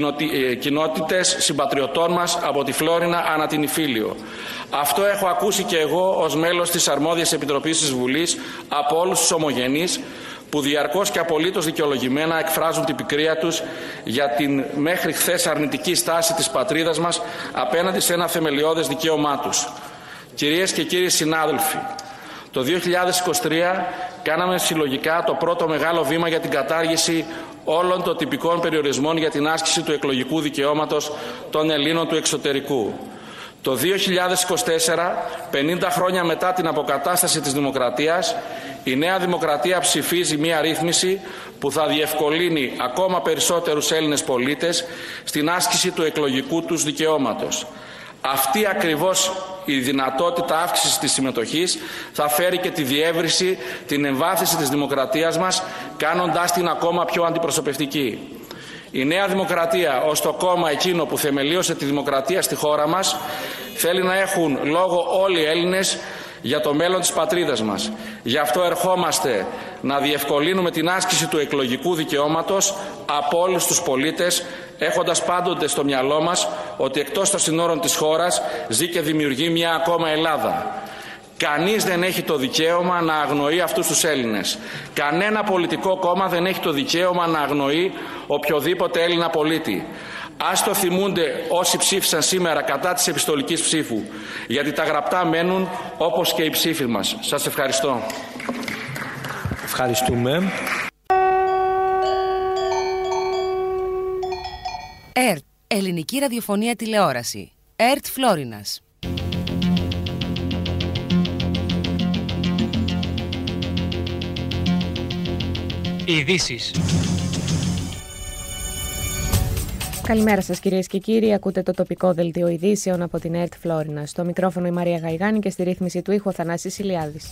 κοινότητες συμπατριωτών μας από τη Φλόρινα ανά την Ιφίλιο. Αυτό έχω ακούσει και εγώ ως μέλος της αρμόδιας επιτροπής της Βουλής από όλους τους ομογενείς που διαρκώς και απολύτως δικαιολογημένα εκφράζουν την πικρία τους για την μέχρι χθες αρνητική στάση της πατρίδας μας απέναντι σε ένα θεμελιώδες δικαίωμά τους. Κυρίες και κύριοι συνάδελφοι, το δύο χιλιάδες είκοσι τρία κάναμε συλλογικά το πρώτο μεγάλο βήμα για την κατάργηση όλων των τυπικών περιορισμών για την άσκηση του εκλογικού δικαιώματος των Ελλήνων του εξωτερικού. Το δύο χιλιάδες είκοσι τέσσερα, πενήντα χρόνια μετά την αποκατάσταση της δημοκρατίας, η Νέα Δημοκρατία ψηφίζει μία ρύθμιση που θα διευκολύνει ακόμα περισσότερους Έλληνες πολίτες στην άσκηση του εκλογικού τους δικαιώματος. Αυτή ακριβώς η δυνατότητα αύξησης της συμμετοχής θα φέρει και τη διεύρυνση, την εμβάθυνση της δημοκρατίας μας, κάνοντάς την ακόμα πιο αντιπροσωπευτική. Η Νέα Δημοκρατία, ως το κόμμα εκείνο που θεμελίωσε τη δημοκρατία στη χώρα μας, θέλει να έχουν λόγο όλοι οι Έλληνες για το μέλλον της πατρίδας μας. Γι' αυτό ερχόμαστε να διευκολύνουμε την άσκηση του εκλογικού δικαιώματος από όλους τους πολίτες, έχοντας πάντοτε στο μυαλό μας ότι εκτός των συνόρων της χώρας ζει και δημιουργεί μια ακόμα Ελλάδα. Κανείς δεν έχει το δικαίωμα να αγνοεί αυτούς τους Έλληνες. Κανένα πολιτικό κόμμα δεν έχει το δικαίωμα να αγνοεί οποιοδήποτε Έλληνα πολίτη. Ας το θυμούνται όσοι ψήφισαν σήμερα κατά της επιστολικής ψήφου, γιατί τα γραπτά μένουν όπως και οι ψήφοι μας. Σας ευχαριστώ. Ευχαριστούμε. ΕΡΤ, Ελληνική Ραδιοφωνία Τηλεόραση. ΕΡΤ Φλόρινας. Ειδήσεις. Καλημέρα σας κυρίες και κύριοι, ακούτε το τοπικό δελτίο ειδήσεων από την ΕΡΤ Φλόρινα. Στο μικρόφωνο η Μαρία Γαϊγάνη και στη ρύθμιση του ήχου Θανάσης Ηλιάδης.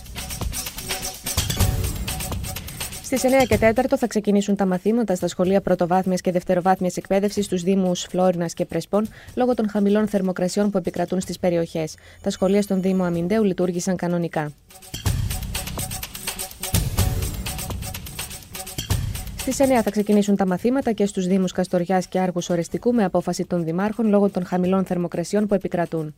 Στις εννιά και τέσσερα θα ξεκινήσουν τα μαθήματα στα σχολεία πρωτοβάθμιας και δευτεροβάθμιας εκπαίδευσης στους Δήμους Φλόρινας και Πρεσπών λόγω των χαμηλών θερμοκρασιών που επικρατούν στις περιοχές. Τα σχολεία στον Δήμο Αμυντέου λειτουργήσαν κανονικά. Στις εννιά θα ξεκινήσουν τα μαθήματα και στους Δήμους Καστοριάς και Άργους Ορεστικού με απόφαση των δημάρχων λόγω των χαμηλών θερμοκρασιών που επικρατούν.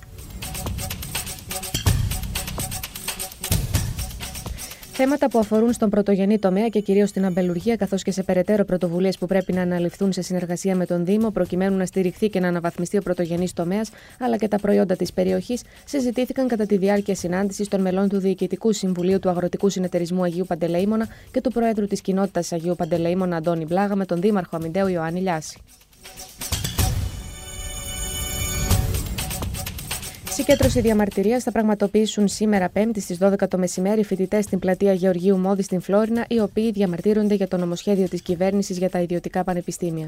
Θέματα που αφορούν στον πρωτογενή τομέα και κυρίως στην αμπελουργία, καθώς και σε περαιτέρω πρωτοβουλίες που πρέπει να αναλυφθούν σε συνεργασία με τον Δήμο, προκειμένου να στηριχθεί και να αναβαθμιστεί ο πρωτογενής τομέας, αλλά και τα προϊόντα της περιοχής, συζητήθηκαν κατά τη διάρκεια συνάντησης των μελών του Διοικητικού Συμβουλίου του Αγροτικού Συνεταιρισμού Αγίου Παντελεήμωνα και του Προέδρου της Κοινότητας Αγίου Παντελεήμωνα Αντώνη Μπλάγα με τον Δήμαρχο Αμυντέου Ιωάννη Λιάση. Συγκέντρωση διαμαρτυρίας θα πραγματοποιήσουν σήμερα Πέμπτη στις δώδεκα το μεσημέρι φοιτητές στην πλατεία Γεωργίου Μόδη στην Φλόρινα, οι οποίοι διαμαρτύρονται για το νομοσχέδιο της κυβέρνησης για τα ιδιωτικά πανεπιστήμια.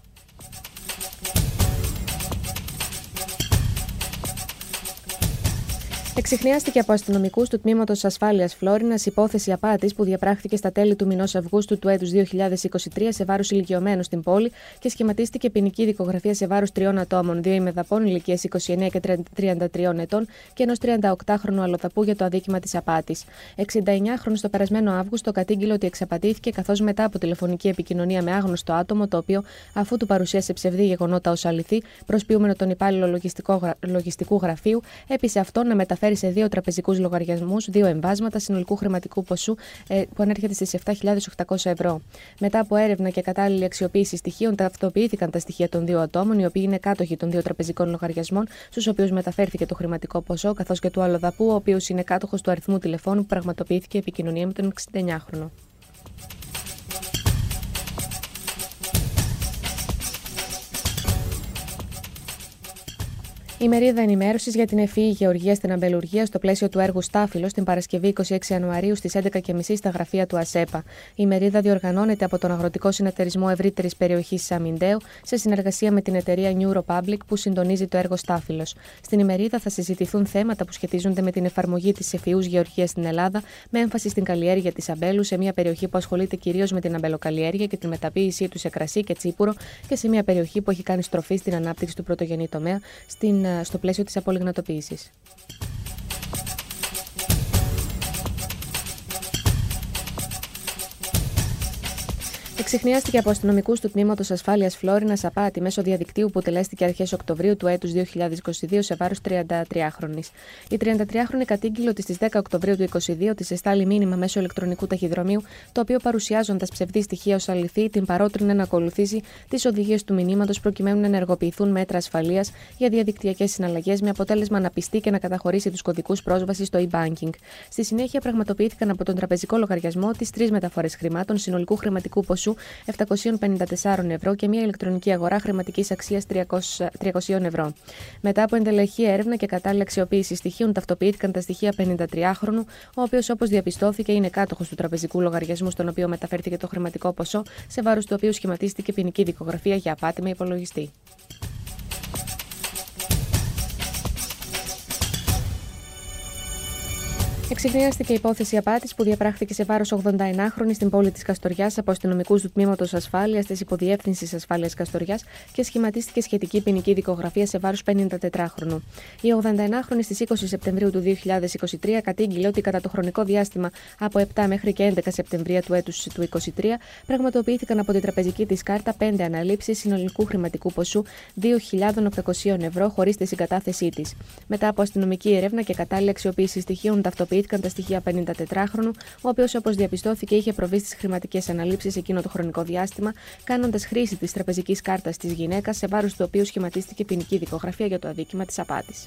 Εξιχνιάστηκε από αστυνομικούς του Τμήματος Ασφάλειας Φλόρινας υπόθεση απάτης που διαπράχθηκε στα τέλη του μηνός Αυγούστου του έτους δύο χιλιάδες είκοσι τρία σε βάρος ηλικιωμένων στην πόλη και σχηματίστηκε ποινική δικογραφία σε βάρος τριών ατόμων, δύο ημεδαπών ηλικίας είκοσι εννέα και τριάντα τρία ετών και ενός τριανταοκτάχρονου αλλοδαπού για το αδίκημα της απάτης. εξηνταεννιάχρονος το περασμένο Αύγουστο κατήγγειλε ότι εξαπατήθηκε καθώς μετά από τηλεφωνική επικοινωνία με άγνωστο άτομο, το οποίο, αφού του παρουσίασε ψευδή γεγονότα ως αληθή, προσποιούμενο τον υπάλληλο λογιστικού γραφείου, έπεισε αυτόν να μεταφέρει σε δύο τραπεζικούς λογαριασμούς, δύο εμβάσματα συνολικού χρηματικού ποσού ε, που ανέρχεται στις επτά χιλιάδες οκτακόσια ευρώ. Μετά από έρευνα και κατάλληλη αξιοποίηση στοιχείων, ταυτοποιήθηκαν τα στοιχεία των δύο ατόμων, οι οποίοι είναι κάτοχοι των δύο τραπεζικών λογαριασμών, στους οποίους μεταφέρθηκε το χρηματικό ποσό, καθώς και του αλλοδαπού, ο οποίος είναι κάτοχος του αριθμού τηλεφώνου που πραγματοποιήθηκε επικοινωνία με τον εξηνταεννιάχρονο. Η μερίδα ενημέρωσης για την ευφυή γεωργία στην αμπελουργία στο πλαίσιο του έργου Στάφυλος την Παρασκευή είκοσι έξι Ιανουαρίου στις έντεκα και τριάντα στα γραφεία του ΑΣΕΠΑ. Η μερίδα διοργανώνεται από τον Αγροτικό Συνεταιρισμό Ευρύτερης Περιοχής Αμυντέου σε συνεργασία με την εταιρεία New Republic που συντονίζει το έργο Στάφυλος. Στην ημερίδα θα συζητηθούν θέματα που σχετίζονται με την εφαρμογή της ευφυούς γεωργίας στην Ελλάδα, με έμφαση στην καλλιέργεια της αμπέλου σε μια περιοχή που ασχολείται κυρίως με την αμπελοκαλλιέργεια και την μεταποίησή του σε κρασί και τσίπουρο και σε μια περιοχή που έχει κάνει στροφή στην ανάπτυξη του πρωτογενή τομέα στην στο πλαίσιο της απολιγνατοποίησης. Εξιχνιάστηκε από αστυνομικούς του Τμήματος Ασφάλειας Φλόρινας απάτη μέσω διαδικτύου που τελέστηκε αρχές Οκτωβρίου του έτους δύο χιλιάδες είκοσι δύο σε βάρος τριαντατριάχρονης. Η τριαντατριάχρονη κατήγγειλε ότι στις δέκα Οκτωβρίου του είκοσι δύο της εστάλει μήνυμα μέσω ηλεκτρονικού ταχυδρομείου, το οποίο παρουσιάζοντας ψευδή στοιχεία ως αληθή, την παρότρινε να ακολουθήσει τις οδηγίες του μηνύματος προκειμένου να ενεργοποιηθούν μέτρα ασφαλείας για διαδικτυακές συναλλαγές, με αποτέλεσμα να πιστεί και να καταχωρήσει τους κωδικούς πρόσβασης στο e-banking. Στη συνέχεια, πραγματοποιήθηκαν από τον τραπεζικό λογαριασμό τις τρεις μεταφορές χρημάτων συνολικού χρηματικού ποσού επτακόσια πενήντα τέσσερα ευρώ και μια ηλεκτρονική αγορά χρηματικής αξίας τριακόσια ευρώ. Μετά από εντελεχή έρευνα και κατάλληλη αξιοποίηση στοιχείων, ταυτοποιήθηκαν τα στοιχεία πενηντατριάχρονου, ο οποίος, όπως διαπιστώθηκε, είναι κάτοχος του τραπεζικού λογαριασμού στον οποίο μεταφέρθηκε το χρηματικό ποσό, σε βάρος του οποίου σχηματίστηκε ποινική δικογραφία για απάτη με υπολογιστή. Εξιχνιάστηκε η υπόθεση απάτης που διαπράχθηκε σε βάρος ογδονταεννάχρονη στην πόλη της Καστοριάς από αστυνομικούς του Τμήματος Ασφάλειας της Υποδιεύθυνσης Ασφάλειας Καστοριάς και σχηματίστηκε σχετική ποινική δικογραφία σε βάρος πενηντατετράχρονου. Η ογδονταεννάχρονη στις είκοσι Σεπτεμβρίου του δύο χιλιάδες είκοσι τρία κατήγγειλε ότι κατά το χρονικό διάστημα από επτά μέχρι και έντεκα Σεπτεμβρίου του έτους του είκοσι τρία πραγματοποιήθηκαν από την τραπεζική της κάρτα πέντε αναλήψεις συνολικού χρηματικού ποσού δύο χιλιάδες οκτακόσια ευρώ χωρίς τη συγκατάθεσή της. Μετά από αστυνομική έρευνα και κατάλληλη αξιοποίηση στοιχείων, ταυτοποιήθηκαν τα στοιχεία πενηντατετράχρονου, ο οποίος, όπως διαπιστώθηκε, είχε προβεί στις χρηματικές αναλήψεις εκείνο το χρονικό διάστημα, κάνοντας χρήση της τραπεζικής κάρτας της γυναίκας, σε βάρος του οποίου σχηματίστηκε ποινική δικογραφία για το αδίκημα της απάτης.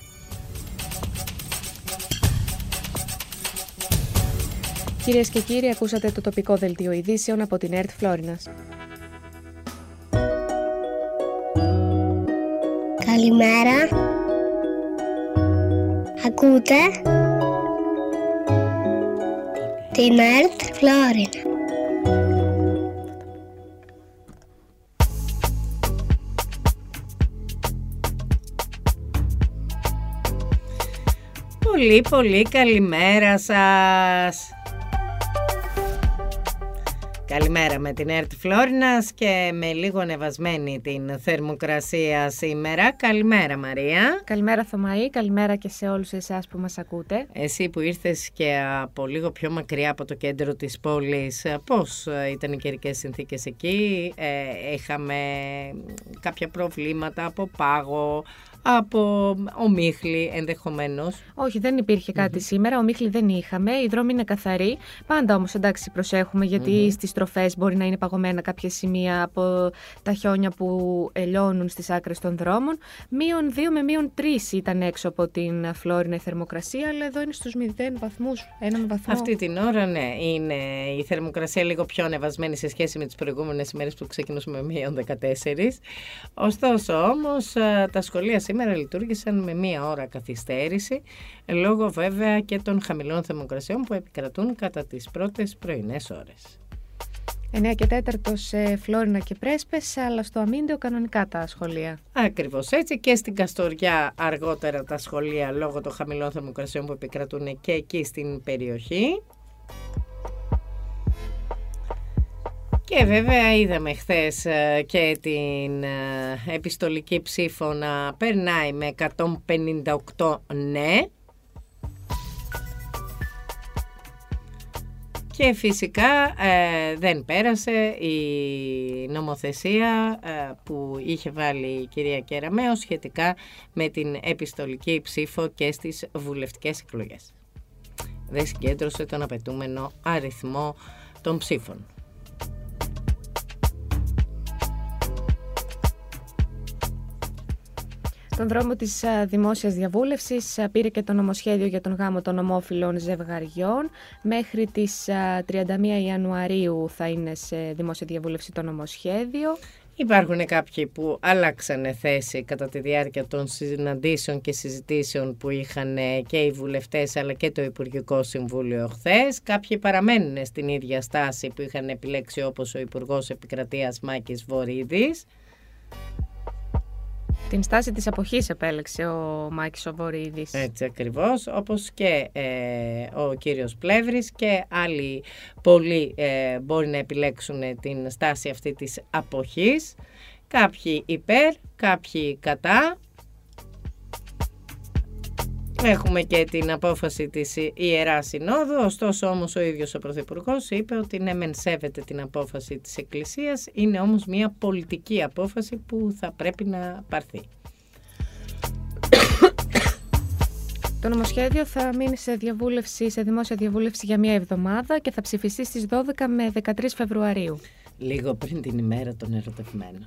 Κυρίες και κύριοι, ακούσατε το τοπικό δελτίο ειδήσεων από την ΕΡΤ Φλόρινας. Καλημέρα. Ακούτε την ΕΡΤ Φλόρινα. Πολύ πολύ καλημέρα σας. Καλημέρα με την ΕΡΤ Φλόρινας και με λίγο ανεβασμένη την θερμοκρασία σήμερα. Καλημέρα Μαρία. Καλημέρα Θωμαή, καλημέρα και σε όλους εσάς που μας ακούτε. Εσύ που ήρθες και από λίγο πιο μακριά από το κέντρο της πόλης, πώς ήταν οι καιρικές συνθήκες εκεί? Ε, είχαμε κάποια προβλήματα από πάγο, από ομίχλη ενδεχομένως? Όχι, δεν υπήρχε κάτι mm-hmm. σήμερα. Ομίχλη δεν είχαμε. Οι δρόμοι είναι καθαροί. Πάντα όμως εντάξει προσέχουμε, γιατί mm-hmm. στις στροφές μπορεί να είναι παγωμένα κάποια σημεία από τα χιόνια που λιώνουν στις άκρες των δρόμων. Μείον δύο με μείον τρεις ήταν έξω από την Φλόρινα η θερμοκρασία, αλλά εδώ είναι στους μηδέν βαθμούς. Έναν βαθμό. Αυτή την ώρα, ναι, είναι η θερμοκρασία λίγο πιο ανεβασμένη σε σχέση με τις προηγούμενες ημέρες που ξεκινούσαμε με μείον δεκατέσσερα. Ωστόσο όμως τα σχολεία σήμερα λειτουργήσαν με μία ώρα καθυστέρηση, λόγω βέβαια και των χαμηλών θερμοκρασιών που επικρατούν κατά τις πρώτες πρωινές ώρες. εννιά και τέταρτο σε Φλόρινα και Πρέσπες, αλλά στο Αμίντεο κανονικά τα σχολεία. Ακριβώς έτσι, και στην Καστοριά αργότερα τα σχολεία λόγω των χαμηλών θερμοκρασιών που επικρατούν και εκεί στην περιοχή. Και βέβαια είδαμε χθες και την επιστολική ψήφο να περνάει με εκατόν πενήντα οκτώ ναι. Και φυσικά ε, δεν πέρασε η νομοθεσία ε, που είχε βάλει η κυρία Κεραμέως σχετικά με την επιστολική ψήφο και στις βουλευτικές εκλογές. Δεν συγκέντρωσε τον απαιτούμενο αριθμό των ψήφων. Στον δρόμο της δημόσιας διαβούλευσης πήρε και το νομοσχέδιο για τον γάμο των ομόφυλων ζευγαριών. Μέχρι τις τριάντα μία Ιανουαρίου θα είναι σε δημόσια διαβούλευση το νομοσχέδιο. Υπάρχουν κάποιοι που αλλάξανε θέση κατά τη διάρκεια των συναντήσεων και συζητήσεων που είχαν και οι βουλευτές αλλά και το Υπουργικό Συμβούλιο χθες. Κάποιοι παραμένουν στην ίδια στάση που είχαν επιλέξει, όπως ο Υπουργός Επικρατείας Μάκης Βορίδης. Την στάση της αποχής επέλεξε ο Μάκης ο Βορίδης. Έτσι ακριβώς, όπως και ε, ο κύριος Πλεύρης και άλλοι πολλοί ε, μπορεί να επιλέξουν την στάση αυτή της αποχής. Κάποιοι υπέρ, κάποιοι κατά. Έχουμε και την απόφαση της Ιεράς Συνόδου, ωστόσο όμως ο ίδιος ο Πρωθυπουργός είπε ότι ναι μεν σέβεται την απόφαση της Εκκλησίας, είναι όμως μια πολιτική απόφαση που θα πρέπει να πάρθει. Το νομοσχέδιο θα μείνει σε, διαβούλευση, σε δημόσια διαβούλευση για μία εβδομάδα και θα ψηφιστεί στις δώδεκα με δεκατρείς Φεβρουαρίου. Λίγο πριν την ημέρα των ερωτευμένων.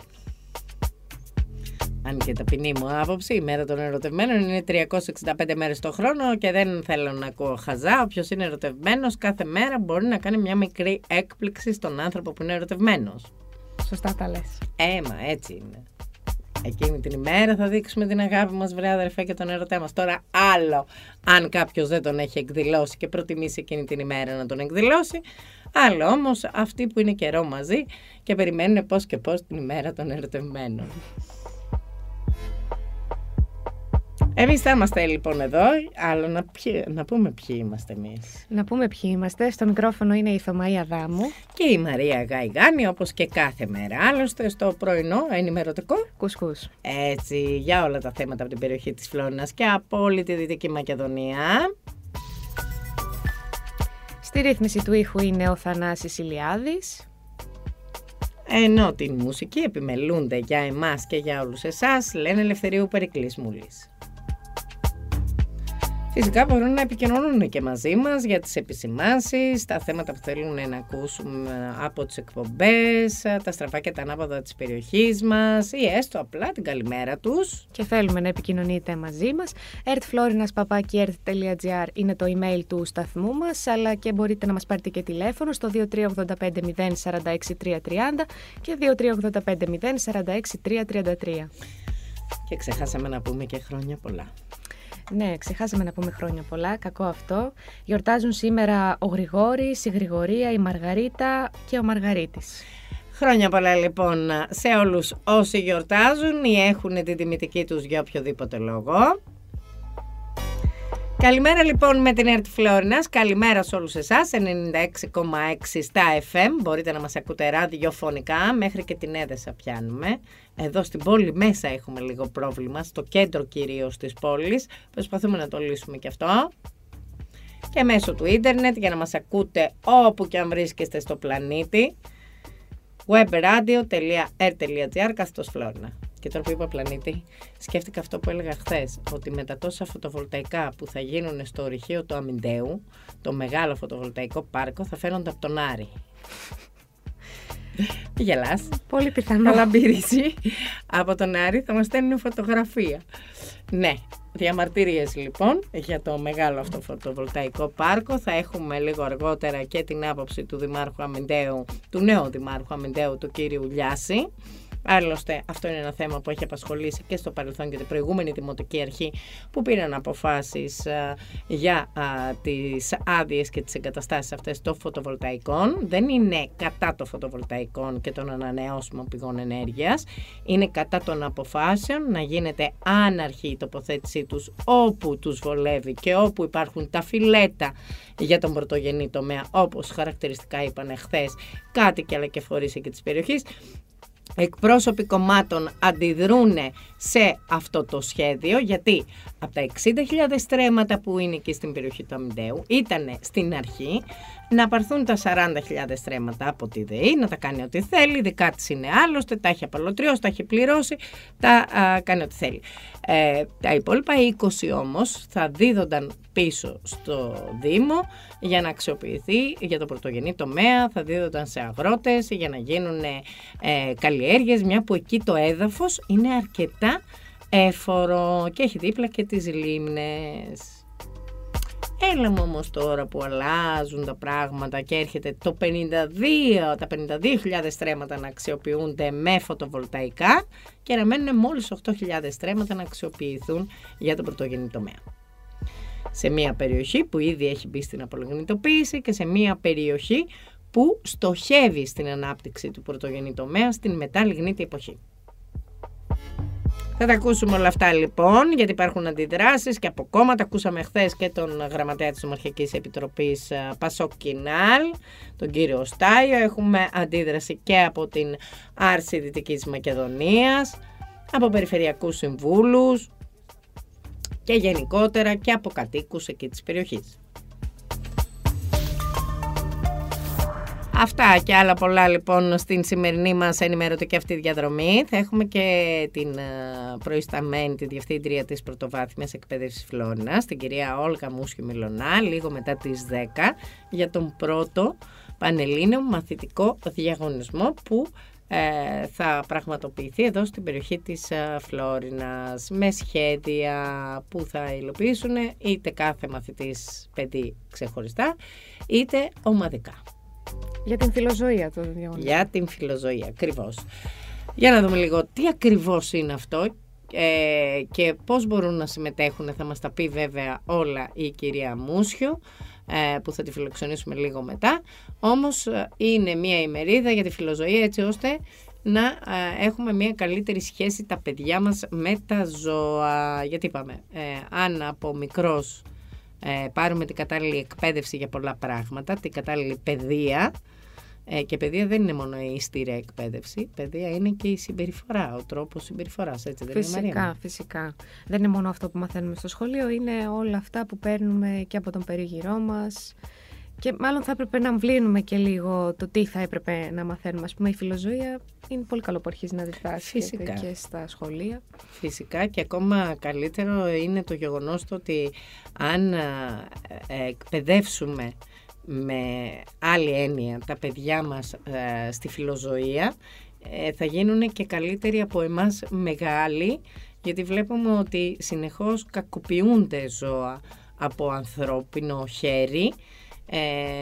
Αν και ταπεινή μου άποψη, η μέρα των ερωτευμένων είναι τριακόσιες εξήντα πέντε μέρες το χρόνο και δεν θέλω να ακούω χαζά. Όποιος είναι ερωτευμένος κάθε μέρα μπορεί να κάνει μια μικρή έκπληξη στον άνθρωπο που είναι ερωτευμένος. Σωστά τα λες. Έμα, έτσι είναι. Εκείνη την ημέρα θα δείξουμε την αγάπη μας, βρε αδερφέ, και τον ερωτέ μας. Τώρα άλλο, αν κάποιος δεν τον έχει εκδηλώσει και προτιμήσει εκείνη την ημέρα να τον εκδηλώσει. Άλλο όμως αυτοί που είναι καιρό μαζί και περιμένουν πώς και πώς την ημέρα των ερωτευμένων. Εμείς θα είμαστε λοιπόν εδώ, αλλά να, πιε, να πούμε ποιοι είμαστε εμείς. Να πούμε ποιοι είμαστε. Στο μικρόφωνο είναι η Θωμαή Αδάμου και η Μαρία Γαϊγάνη, όπως και κάθε μέρα. Άλλωστε στο πρωινό ενημερωτικό κουσκούς. Έτσι, για όλα τα θέματα από την περιοχή της Φλόρινας και από όλη τη Δυτική Μακεδονία. Στη ρύθμιση του ήχου είναι ο Θανάσης Ηλιάδης. Ενώ την μουσική επιμελούνται για εμάς και για όλους εσάς λένε Ελευθερίου Περικλής Μούλης. Φυσικά μπορούν να επικοινωνούν και μαζί μας για τις επισημάνσεις, τα θέματα που θέλουν να ακούσουν από τις εκπομπές, τα στραβά και τα ανάποδα της περιοχής μας ή έστω απλά την καλημέρα τους. Και θέλουμε να επικοινωνείτε μαζί μας. ερτφλόρινας παπάκι ερτ τελεία τζι άρ είναι το email του σταθμού μας, αλλά και μπορείτε να μας πάρετε και τηλέφωνο στο δύο τρία οκτώ πέντε μηδέν τέσσερα έξι τρία τρία μηδέν και δύο τρία οκτώ πέντε μηδέν τέσσερα έξι τρία τρία τρία. Και ξεχάσαμε να πούμε και χρόνια πολλά. Ναι, ξεχάσαμε να πούμε χρόνια πολλά, κακό αυτό. Γιορτάζουν σήμερα ο Γρηγόρης, η Γρηγορία, η Μαργαρίτα και ο Μαργαρίτης. Χρόνια πολλά λοιπόν σε όλους όσοι γιορτάζουν ή έχουν την τιμητική τους για οποιοδήποτε λόγο. Καλημέρα λοιπόν με την ΕΡΤ Φλόρινας, καλημέρα σε όλους εσάς, ενενήντα έξι κόμμα έξι στα εφ εμ, μπορείτε να μας ακούτε ραδιοφωνικά, μέχρι και την Έδεσα πιάνουμε. Εδώ στην πόλη μέσα έχουμε λίγο πρόβλημα, στο κέντρο κυρίως της πόλης, προσπαθούμε να το λύσουμε και αυτό. Και μέσω του ίντερνετ για να μας ακούτε όπου και αν βρίσκεστε στο πλανήτη, webradio τελεία ερ τελεία τζι άρ κάθετος Φλόρινα. Και τώρα που είπα πλανήτη, σκέφτηκα αυτό που έλεγα χθες, ότι με τα τόσα φωτοβολταϊκά που θα γίνουν στο ορυχείο του Αμιντέου, το μεγάλο φωτοβολταϊκό πάρκο θα φαίνονται από τον Άρη. Γελάς. Πολύ πιθανό. Αλλά μπύριση από τον Άρη θα μας στέλνουν φωτογραφία. Ναι, διαμαρτυρίες λοιπόν για το μεγάλο αυτό φωτοβολταϊκό πάρκο. Θα έχουμε λίγο αργότερα και την άποψη του Δημάρχου Αμιντέου, του νέου Δημάρχου Αμιντέου, του κύριου Λιάση. Άλλωστε, αυτό είναι ένα θέμα που έχει απασχολήσει και στο παρελθόν και την προηγούμενη Δημοτική Αρχή που πήραν αποφάσεις α, για α, τις άδειες και τις εγκαταστάσεις αυτές των φωτοβολταϊκών. Δεν είναι κατά των φωτοβολταϊκών και των ανανεώσιμων πηγών ενέργειας. Είναι κατά των αποφάσεων να γίνεται άναρχη η τοποθέτησή τους όπου τους βολεύει και όπου υπάρχουν τα φιλέτα για τον πρωτογενή τομέα, όπως χαρακτηριστικά είπαν χθες κάτοικοι αλλά και φορείς εκεί της περιοχής. Εκπρόσωποι κομμάτων αντιδρούν σε αυτό το σχέδιο, γιατί από τα εξήντα χιλιάδες στρέμματα που είναι εκεί στην περιοχή του Αμιντέου ήταν στην αρχή να πάρθουν τα σαράντα χιλιάδες στρέμματα από τη ΔΕΗ, να τα κάνει ό,τι θέλει, δικά της είναι άλλωστε, τα έχει απαλωτριώσει, τα έχει πληρώσει, τα α, κάνει ό,τι θέλει. Ε, τα υπόλοιπα είκοσι όμως θα δίδονταν πίσω στο Δήμο για να αξιοποιηθεί για το πρωτογενή τομέα, θα δίδονταν σε αγρότες για να γίνουν ε, καλλιέργειες, μια που εκεί το έδαφος είναι αρκετά έφορο και έχει δίπλα και τις λίμνες. Έλα μου όμως τώρα που αλλάζουν τα πράγματα και έρχεται το πενήντα δύο, τα πενήντα δύο χιλιάδες στρέμματα να αξιοποιούνται με φωτοβολταϊκά και να μένουν μόλις οκτώ χιλιάδες στρέμματα να αξιοποιηθούν για τον πρωτογενή τομέα. Σε μια περιοχή που ήδη έχει μπει στην απολιγνητοποίηση και σε μια περιοχή που στοχεύει στην ανάπτυξη του πρωτογενή τομέα στην μετά λιγνίτη εποχή. Θα τα ακούσουμε όλα αυτά λοιπόν, γιατί υπάρχουν αντιδράσεις και από κόμματα. Ακούσαμε χθες και τον γραμματέα της Ομαρχιακής Επιτροπής Πασόκ Κινάλ, τον κύριο Στάιο. Έχουμε αντίδραση και από την Άρση Δυτικής Μακεδονίας, από περιφερειακούς συμβούλους και γενικότερα και από κατοίκους εκεί της περιοχής. Αυτά και άλλα πολλά λοιπόν στην σημερινή μας ενημερωτική αυτή διαδρομή. Θα έχουμε και την προϊσταμένη, τη διευθύντρια της πρωτοβάθμιας εκπαίδευσης Φλόρινας, την κυρία Όλγα Μούσχη Μιλωνά, λίγο μετά τις δέκα, για τον πρώτο πανελλήνιο μαθητικό διαγωνισμό που ε, θα πραγματοποιηθεί εδώ στην περιοχή της Φλόρινας, με σχέδια που θα υλοποιήσουν είτε κάθε μαθητής παιδί ξεχωριστά είτε ομαδικά. Για την φιλοζωία το διαγωνισμό. Για την φιλοζωία, ακριβώς. Για να δούμε λίγο τι ακριβώς είναι αυτό ε, και πώς μπορούν να συμμετέχουν. Θα μας τα πει βέβαια όλα η κυρία Μούσιο, ε, που θα τη φιλοξενήσουμε λίγο μετά. Όμως ε, είναι μια ημερίδα για τη φιλοζωία, έτσι ώστε να ε, έχουμε μια καλύτερη σχέση τα παιδιά μας με τα ζώα. Γιατί είπαμε, ε, αν από μικρός Ε, πάρουμε την κατάλληλη εκπαίδευση για πολλά πράγματα, την κατάλληλη παιδεία, ε, και παιδεία δεν είναι μόνο η στήρια εκπαίδευση, παιδεία είναι και η συμπεριφορά, ο τρόπος συμπεριφοράς, έτσι δεν φυσικά, είναι, Μαρία? Φυσικά, δεν είναι μόνο αυτό που μαθαίνουμε στο σχολείο, είναι όλα αυτά που παίρνουμε και από τον περίγυρό μας και μάλλον θα έπρεπε να αμβλύνουμε και λίγο το τι θα έπρεπε να μαθαίνουμε. Ας πούμε, η φιλοζωία είναι πολύ καλό που αρχίζει να διδάσκεται και στα σχολεία. Φυσικά, και ακόμα καλύτερο είναι το γεγονός το ότι αν ε, εκπαιδεύσουμε με άλλη έννοια τα παιδιά μας ε, στη φιλοζωία, ε, θα γίνουν και καλύτεροι από εμάς μεγάλοι, γιατί βλέπουμε ότι συνεχώς κακοποιούνται ζώα από ανθρώπινο χέρι, ε,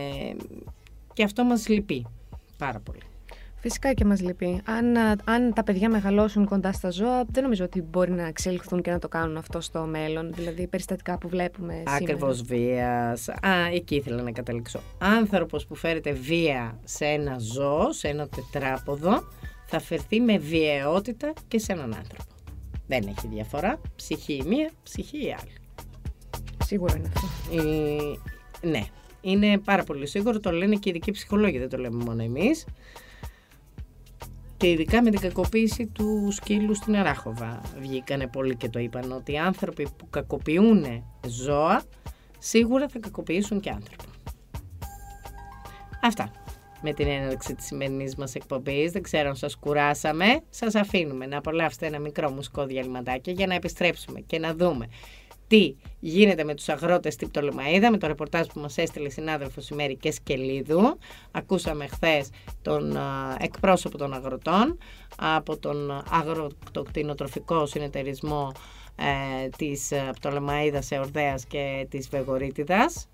και αυτό μας λυπεί πάρα πολύ. Φυσικά και μας λυπεί. Αν, αν τα παιδιά μεγαλώσουν κοντά στα ζώα, δεν νομίζω ότι μπορεί να εξελιχθούν και να το κάνουν αυτό στο μέλλον. Δηλαδή, περιστατικά που βλέπουμε σήμερα. Ακριβώς, βίας. Α, εκεί ήθελα να καταλήξω. Άνθρωπος που φέρεται βία σε ένα ζώο, σε ένα τετράποδο, θα φερθεί με βιαιότητα και σε έναν άνθρωπο. Δεν έχει διαφορά. Ψυχή η μία, ψυχή η άλλη. Σίγουρα είναι αυτό. Η... Ναι, είναι πάρα πολύ σίγουρο. Το λένε και οι ειδικοί ψυχολόγοι, δεν το λέμε μόνο εμείς. Και ειδικά με την κακοποίηση του σκύλου στην Αράχοβα βγήκανε πολλοί και το είπαν, ότι οι άνθρωποι που κακοποιούν ζώα σίγουρα θα κακοποιήσουν και άνθρωπο. Αυτά με την έναρξη της σημερινής μας εκπομπής. Δεν ξέρω αν σας κουράσαμε. Σας αφήνουμε να απολαύσετε ένα μικρό μουσικό διαλυματάκι για να επιστρέψουμε και να δούμε τι γίνεται με τους αγρότες στην Πτολεμαΐδα, με το ρεπορτάζ που μας έστειλε η συνάδελφος η Μέρη Κεσκελίδου. Ακούσαμε χθες τον α, εκπρόσωπο των αγροτών από τον αγροτοκτηνοτροφικό συνεταιρισμό ε, της Πτολεμαΐδας Εορδαίας και της Βεγορίτιδας.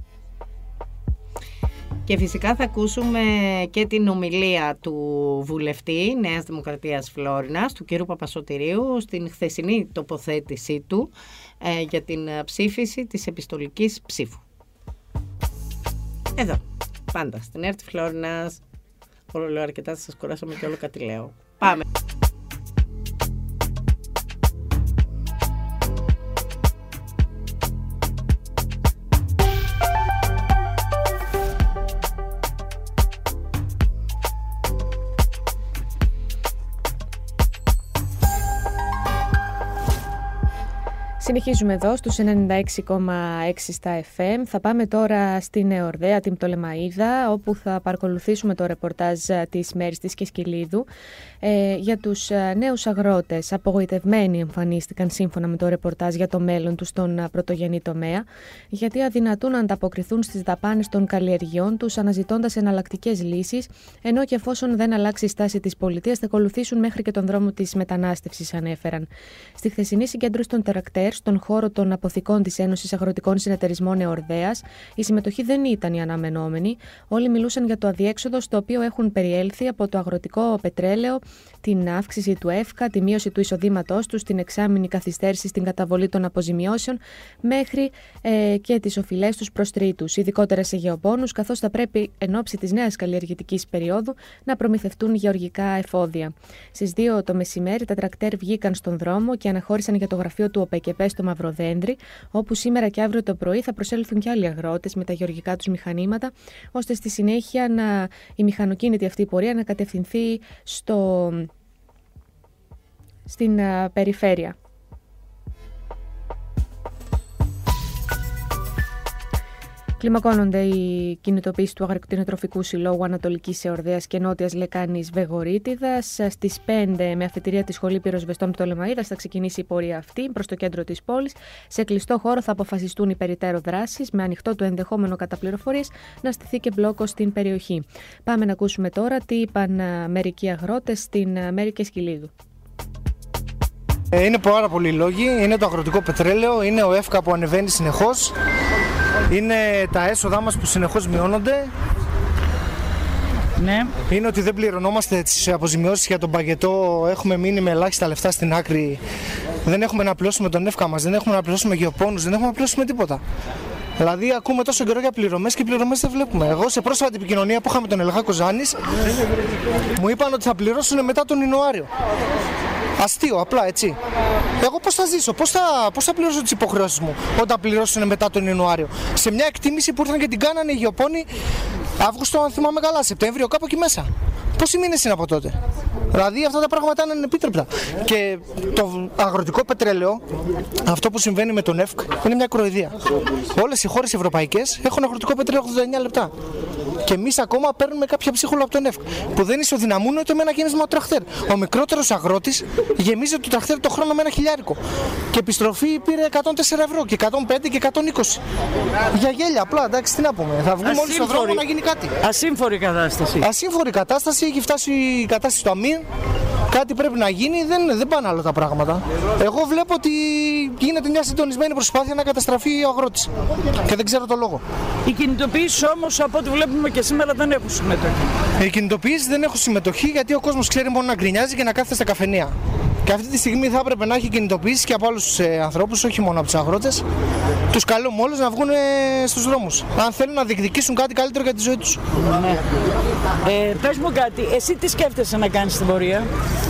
Και φυσικά θα ακούσουμε και την ομιλία του βουλευτή Νέας Δημοκρατίας Φλόρινας, του κ. Παπασωτηρίου, στην χθεσινή τοποθέτησή του ε, για την ψήφιση της επιστολικής ψήφου. Εδώ, πάντα, στην ΕΡΤ Φλόρινας. Όλο λέω αρκετά, σας κουράσαμε και όλο κάτι λέω. Πάμε! Συνεχίζουμε εδώ στους ενενήντα έξι κόμμα έξι στα εφ εμ. Θα πάμε τώρα στην Εορδαία, την Πτολεμαΐδα, όπου θα παρακολουθήσουμε το ρεπορτάζ της Μέρης της Κεσκελίδου. Ε, για τους νέους αγρότες, απογοητευμένοι εμφανίστηκαν σύμφωνα με το ρεπορτάζ για το μέλλον τους στον πρωτογενή τομέα, γιατί αδυνατούν να ανταποκριθούν στις δαπάνες των καλλιεργειών τους, αναζητώντας εναλλακτικές λύσεις, ενώ και εφόσον δεν αλλάξει η στάση της πολιτείας, θα ακολουθήσουν μέχρι και τον δρόμο της μετανάστευσης, ανέφεραν. Στη χθεσινή συγκέντρωση των τερακτέρ, στον χώρο των αποθηκών της Ένωσης Αγροτικών Συνεταιρισμών Εορδαίας, η συμμετοχή δεν ήταν η αναμενόμενη. Όλοι μιλούσαν για το αδιέξοδο στο οποίο έχουν περιέλθει από το αγροτικό πετρέλαιο, την αύξηση του ΕΦΚΑ, τη μείωση του εισοδήματός τους, την εξάμηνη καθυστέρηση στην καταβολή των αποζημιώσεων, μέχρι ε, και τις οφειλές τους προς τρίτους, ειδικότερα σε γεωπόνους, καθώς θα πρέπει εν ώψη της νέας καλλιεργητικής περίοδου να προμηθευτούν γεωργικά εφόδια. Στις δύο το μεσημέρι τα τρακτέρ βγήκαν στον δρόμο και αναχώρησαν για το γραφείο του ΟΠΕΚΕΠΕ στο Μαυροδέντρι, όπου σήμερα και αύριο το πρωί θα προσέλθουν και άλλοι αγρότες με τα γεωργικά τους μηχανήματα, ώστε στη συνέχεια να, η μηχανοκίνητη αυτή πορεία να κατευθυνθεί στο, στην α, περιφέρεια. Κλιμακώνονται οι κινητοποίησεις του Αγροκτηνοτροφικού Συλλόγου Ανατολικής Εορδαίας και Νότιας Λεκάνης Βεγορίτιδας. Στις πέντε, με αφετηρία τη Σχολή Πυροσβεστών Πτολεμαΐδας, θα ξεκινήσει η πορεία αυτή προς το κέντρο της πόλης. Σε κλειστό χώρο θα αποφασιστούν οι περιττέρω δράσεις, με ανοιχτό το ενδεχόμενο κατά πληροφορίες να στηθεί και μπλόκο στην περιοχή. Πάμε να ακούσουμε τώρα τι είπαν μερικοί αγρότες στην Μέρη Κεσκελίδου. Είναι πάρα πολλοί λόγοι. Είναι το αγροτικό πετρέλαιο, είναι ο ΕΦΚΑ που ανεβαίνει συνεχώς, είναι τα έσοδά μας που συνεχώς μειώνονται. Ναι. Είναι ότι δεν πληρωνόμαστε τις αποζημιώσεις για τον παγετό, έχουμε μείνει με ελάχιστα λεφτά στην άκρη. Δεν έχουμε να πληρώσουμε τον ΕΦΚΑ μας, δεν έχουμε να πληρώσουμε γεωπόνους, δεν έχουμε να πληρώσουμε τίποτα. Δηλαδή, ακούμε τόσο καιρό για πληρωμές και πληρωμές δεν βλέπουμε. Εγώ σε πρόσφατη επικοινωνία που είχαμε τον Ελγάκο Ζάνης, μου είπαν ότι θα πληρώσουν μετά τον Ιανουάριο. Αστείο, απλά έτσι. Εγώ πώς θα ζήσω, πώς θα, πώς θα πληρώσω τις υποχρεώσεις μου όταν πληρώσουν μετά τον Ιανουάριο. Σε μια εκτίμηση που ήρθαν και την κάνανε οι γεωπόνοι Αύγουστο, αν θυμάμαι καλά, Σεπτέμβριο, κάπου εκεί μέσα. Πόσοι μήνες είναι από τότε. Δηλαδή αυτά τα πράγματα είναι ανεπίτρεπτα. Και το αγροτικό πετρέλαιο, αυτό που συμβαίνει με τον ΕΦΚ, είναι μια κοροϊδία. Όλες οι χώρες ευρωπαϊκές έχουν αγροτικό πετρέλαιο ογδόντα εννέα λεπτά. Και εμείς ακόμα παίρνουμε κάποια ψίχουλα από τον ΕΦΚ, που δεν ισοδυναμούν ούτε με ένα γέμισμα του τραχτέρ. Ο μικρότερος αγρότης γεμίζει το τραχτέρ το χρόνο με ένα χιλιάρικο. Και επιστροφή πήρε εκατόν τέσσερα ευρώ και εκατόν πέντε και εκατόν είκοσι. Για γέλια, απλά, εντάξει, τι να πούμε. Θα βγούμε όλοι στον δρόμο να γίνει κάτι. Ασύμφορη κατάσταση. Ασύμφορη κατάσταση, έχει φτάσει η κατάσταση του αμήν. Κάτι πρέπει να γίνει, δεν, δεν πάνε άλλο τα πράγματα. Εγώ βλέπω ότι γίνεται μια συντονισμένη προσπάθεια να καταστραφεί ο αγρότης. Και δεν ξέρω το λόγο. Οι κινητοποιήσεις όμως, από ό,τι βλέπουμε και σήμερα, δεν έχουν συμμετοχή. Οι κινητοποιήσεις δεν έχουν συμμετοχή γιατί ο κόσμος ξέρει μόνο να γκρινιάζει και να κάθεται στα καφενεία. Και αυτή τη στιγμή θα έπρεπε να έχει κινητοποιήσει και από άλλους ε, ανθρώπους, όχι μόνο από τους αγρότες. Τους καλούμε όλους να βγουν ε, στους δρόμους. Αν θέλουν να διεκδικήσουν κάτι καλύτερο για τη ζωή τους. Ναι. Ε, πες μου κάτι, εσύ τι σκέφτεσαι να κάνεις στην πορεία?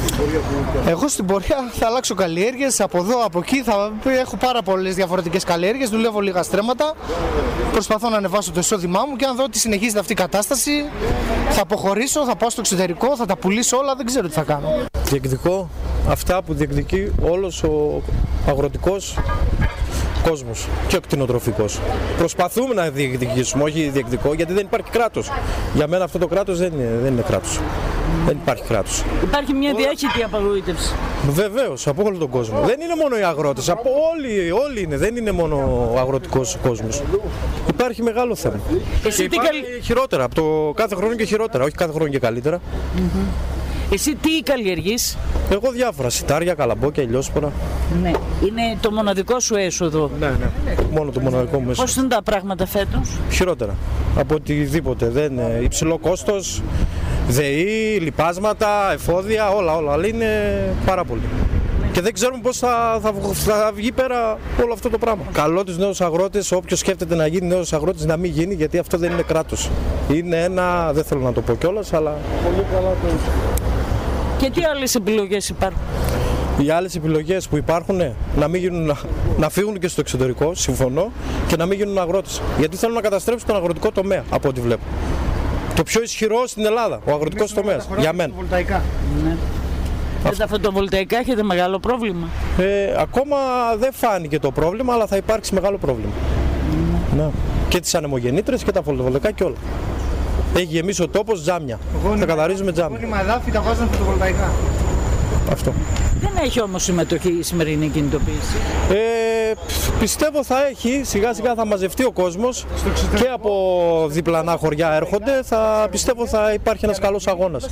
Εγώ στην πορεία θα αλλάξω καλλιέργειες από εδώ, από εκεί. Θα έχω πάρα πολλές διαφορετικές καλλιέργειες. Δουλεύω λίγα στρέμματα. Προσπαθώ να ανεβάσω το εισόδημά μου και αν δω ότι συνεχίζεται αυτή η κατάσταση, θα αποχωρήσω, θα πάω στο εξωτερικό, θα τα πουλήσω όλα. Δεν ξέρω τι θα κάνω. Διεκδικώ αυτά που διεκδικεί όλος ο αγροτικός κόσμος και ο κτηνοτροφικός. Προσπαθούμε να διεκδικήσουμε, όχι διεκδικώ, γιατί δεν υπάρχει κράτος. Για μένα αυτό το κράτος δεν είναι, δεν είναι κράτος. Δεν υπάρχει κράτος. Υπάρχει μια διάχυτη απαγοήτευση. Βεβαίως, από όλο τον κόσμο. Δεν είναι μόνο οι αγρότες, από όλοι, όλοι είναι. Δεν είναι μόνο ο αγροτικός κόσμος. Υπάρχει μεγάλο θέμα. Εσύ και τι υπάρχει καλ... χειρότερα, από το κάθε χρόνο και χειρότερα, όχι κάθε χρόνο και καλύτερα. Mm-hmm. Εσύ τι καλλιεργείς? Εγώ διάφορα, σιτάρια, καλαμπόκια, ηλιόσπορα. Ναι. Είναι το μοναδικό σου έσοδο? Ναι, ναι. Μόνο το μοναδικό μου έσοδο. Πώς είναι τα πράγματα φέτος? Χειρότερα από οτιδήποτε. Δεν είναι υψηλό κόστος, ΔΕΗ, λιπάσματα, εφόδια, όλα, όλα. Αλλά είναι πάρα πολύ. Και δεν ξέρουμε πώς θα, θα, θα βγει πέρα όλο αυτό το πράγμα. Καλό τους νέους αγρότες, όποιος σκέφτεται να γίνει νέος αγρότης, να μην γίνει, γιατί αυτό δεν είναι κράτος. Είναι ένα, δεν θέλω να το πω κιόλας, αλλά πολύ καλά το... Και τι άλλες επιλογές υπάρχουν? Οι άλλες επιλογές που υπάρχουν, ναι, να, μην γίνουν, να, να φύγουν και στο εξωτερικό, συμφωνώ, και να μην γίνουν αγρότες. Γιατί θέλουν να καταστρέψουν τον αγροτικό τομέα, από ό,τι βλέπω. Το πιο ισχυρό στην Ελλάδα, ο αγροτικός τομέας, για μένα. Ναι. Με τα φωτοβολταϊκά έχετε μεγάλο πρόβλημα? Ε, ακόμα δεν φάνηκε το πρόβλημα, αλλά θα υπάρξει μεγάλο πρόβλημα. Mm. Ναι. Και τις ανεμογεννήτρες και τα φωτοβολταϊκά και όλα. Έχει γεμίσει ο τόπος τζάμια. Θα καθαρίζουμε τζάμια. Γόνιμα εδάφη τα βάζουν φωτοβολταϊκά. Αυτό. Δεν έχει όμως συμμετοχή η σημερινή κινητοποίηση? Ε, πιστεύω θα έχει, σιγά σιγά θα μαζευτεί ο κόσμος και από διπλανά χωριά έρχονται. Θα, πιστεύω θα υπάρχει ένας καλός αγώνας.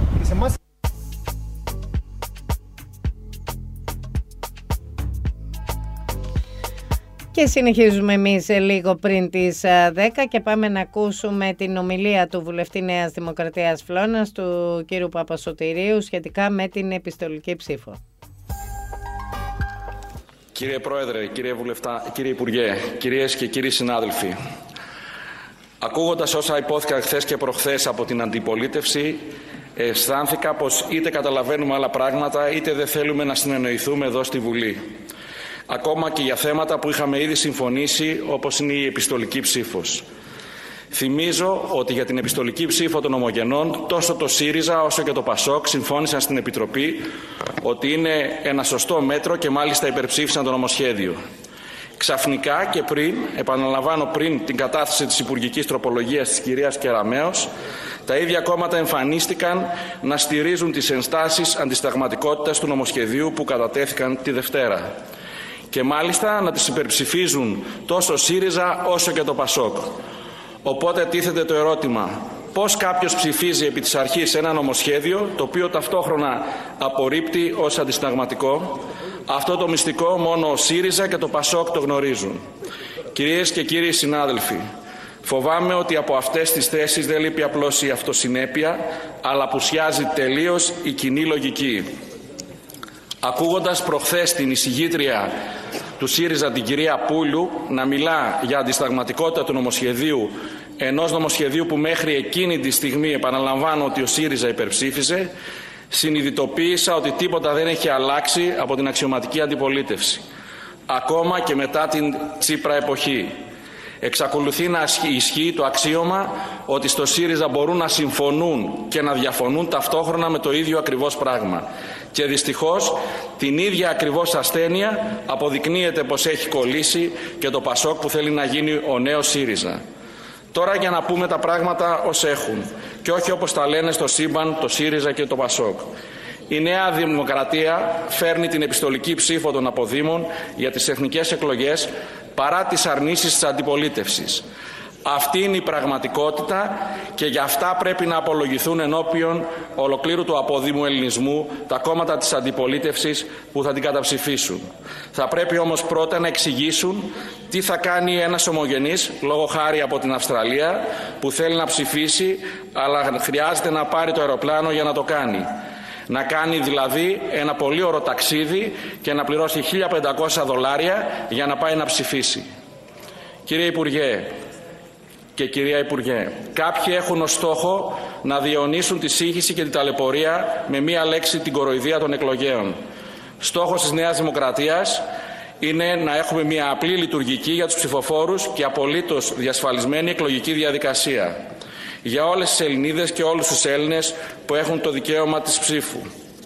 Και συνεχίζουμε εμείς λίγο πριν τις δέκα και πάμε να ακούσουμε την ομιλία του βουλευτή Νέας Δημοκρατίας Φλόρινας, του κ. Παπασωτηρίου, σχετικά με την επιστολική ψήφο. Κύριε Πρόεδρε, κύριε Βουλευτά, κύριε Υπουργέ, κυρίες και κύριοι συνάδελφοι, ακούγοντας όσα υπόθηκαν χθες και προχθές από την αντιπολίτευση, αισθάνθηκα πως είτε καταλαβαίνουμε άλλα πράγματα, είτε δεν θέλουμε να συνεννοηθούμε εδώ στη Βουλή. Ακόμα και για θέματα που είχαμε ήδη συμφωνήσει, όπως είναι η επιστολική ψήφος. Θυμίζω ότι για την επιστολική ψήφο των ομογενών, τόσο το ΣΥΡΙΖΑ όσο και το ΠΑΣΟΚ συμφώνησαν στην Επιτροπή ότι είναι ένα σωστό μέτρο και μάλιστα υπερψήφισαν το νομοσχέδιο. Ξαφνικά και πριν, επαναλαμβάνω πριν την κατάθεση της υπουργικής τροπολογίας της κυρίας Κεραμέως, τα ίδια κόμματα εμφανίστηκαν να στηρίζουν τις ενστάσεις αντισταγματικότητας του νομοσχεδίου που κατατέθηκαν τη Δευτέρα. Και μάλιστα να τις υπερψηφίζουν τόσο ΣΥΡΙΖΑ όσο και το ΠΑΣΟΚ. Οπότε τίθεται το ερώτημα, πώς κάποιος ψηφίζει επί της αρχής ένα νομοσχέδιο το οποίο ταυτόχρονα απορρίπτει ως αντισυνταγματικό? Αυτό το μυστικό μόνο ο ΣΥΡΙΖΑ και το ΠΑΣΟΚ το γνωρίζουν. Κυρίες και κύριοι συνάδελφοι, φοβάμαι ότι από αυτές τις θέσεις δεν λείπει απλώς η αυτοσυνέπεια, αλλά απουσιάζει τελείως η κοινή λογική. Ακούγοντας προχθές την εισηγήτρια του ΣΥΡΙΖΑ, την κυρία Πούλου, να μιλά για αντισταγματικότητα του νομοσχεδίου, ενός νομοσχεδίου που μέχρι εκείνη τη στιγμή, επαναλαμβάνω, ότι ο ΣΥΡΙΖΑ υπερψήφιζε, συνειδητοποίησα ότι τίποτα δεν έχει αλλάξει από την αξιωματική αντιπολίτευση. Ακόμα και μετά την Τσίπρα εποχή. Εξακολουθεί να ισχύει το αξίωμα ότι στο ΣΥΡΙΖΑ μπορούν να συμφωνούν και να διαφωνούν ταυτόχρονα με το ίδιο ακριβώς πράγμα. Και δυστυχώς την ίδια ακριβώς ασθένεια αποδεικνύεται πως έχει κολλήσει και το ΠΑΣΟΚ που θέλει να γίνει ο νέος ΣΥΡΙΖΑ. Τώρα για να πούμε τα πράγματα ως έχουν και όχι όπως τα λένε στο σύμπαν το ΣΥΡΙΖΑ και το ΠΑΣΟΚ. Η Νέα Δημοκρατία φέρνει την επιστολική ψήφο των αποδήμων για τις εθνικές εκλογές παρά τις αρνήσεις της αντιπολίτευσης. Αυτή είναι η πραγματικότητα και γι' αυτά πρέπει να απολογηθούν ενώπιον ολοκλήρου του αποδήμου ελληνισμού τα κόμματα της αντιπολίτευσης που θα την καταψηφίσουν. Θα πρέπει όμως πρώτα να εξηγήσουν τι θα κάνει ένας ομογενής, λόγω χάρη από την Αυστραλία, που θέλει να ψηφίσει αλλά χρειάζεται να πάρει το αεροπλάνο για να το κάνει. Να κάνει δηλαδή ένα πολύ ωραίο ταξίδι και να πληρώσει χίλια πεντακόσια δολάρια για να πάει να ψηφίσει. Κύριε Υπουργέ και κυρία Υπουργέ, κάποιοι έχουν ως στόχο να διαιωνίσουν τη σύγχυση και την ταλαιπωρία με μία λέξη, την κοροϊδία των εκλογέων. Στόχος της Νέας Δημοκρατίας είναι να έχουμε μία απλή λειτουργική για τους ψηφοφόρους και απολύτως διασφαλισμένη εκλογική διαδικασία για όλες τις Ελληνίδες και όλους τους Έλληνες που έχουν το δικαίωμα της ψήφου.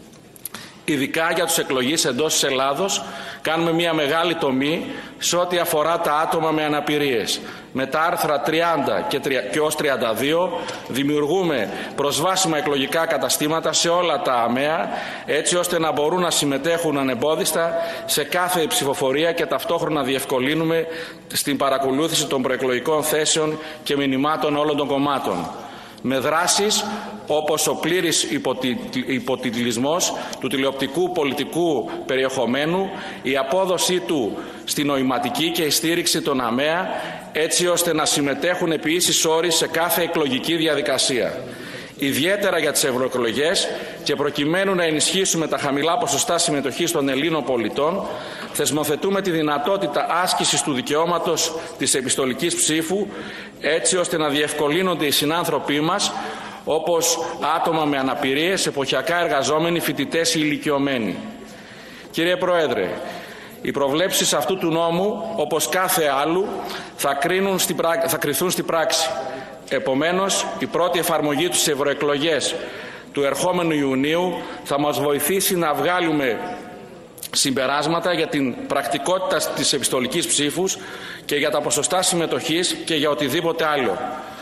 Ειδικά για τους εκλογείς εντός της Ελλάδος κάνουμε μια μεγάλη τομή σε ό,τι αφορά τα άτομα με αναπηρίες. Με τα άρθρα τριάντα και ως τριάντα δύο δημιουργούμε προσβάσιμα εκλογικά καταστήματα σε όλα τα ΑΜΕΑ, έτσι ώστε να μπορούν να συμμετέχουν ανεμπόδιστα σε κάθε ψηφοφορία και ταυτόχρονα διευκολύνουμε στην παρακολούθηση των προεκλογικών θέσεων και μηνυμάτων όλων των κομμάτων. Με δράσεις όπως ο πλήρης υποτιτλισμός του τηλεοπτικού πολιτικού περιεχομένου, η απόδοσή του στη νοηματική και η στήριξη των ΑΜΕΑ, έτσι ώστε να συμμετέχουν επί ίσης όρης σε κάθε εκλογική διαδικασία. Ιδιαίτερα για τις ευρωεκλογές και προκειμένου να ενισχύσουμε τα χαμηλά ποσοστά συμμετοχής των Ελλήνων πολιτών, θεσμοθετούμε τη δυνατότητα άσκησης του δικαιώματος της επιστολικής ψήφου, έτσι ώστε να διευκολύνονται οι συνάνθρωποι μας, όπως άτομα με αναπηρίες, εποχιακά εργαζόμενοι, φοιτητές ή ηλικιωμένοι. Κύριε Πρόεδρε, οι προβλέψεις αυτού του νόμου, όπως κάθε άλλου, θα, κρίνουν στην πρά... θα κριθούν στην πράξη. Επομένως, η πρώτη εφαρμογή του στις ευρωεκλογές του ερχόμενου Ιουνίου θα μας βοηθήσει να βγάλουμε συμπεράσματα για την πρακτικότητα της επιστολικής ψήφους και για τα ποσοστά συμμετοχής και για οτιδήποτε άλλο.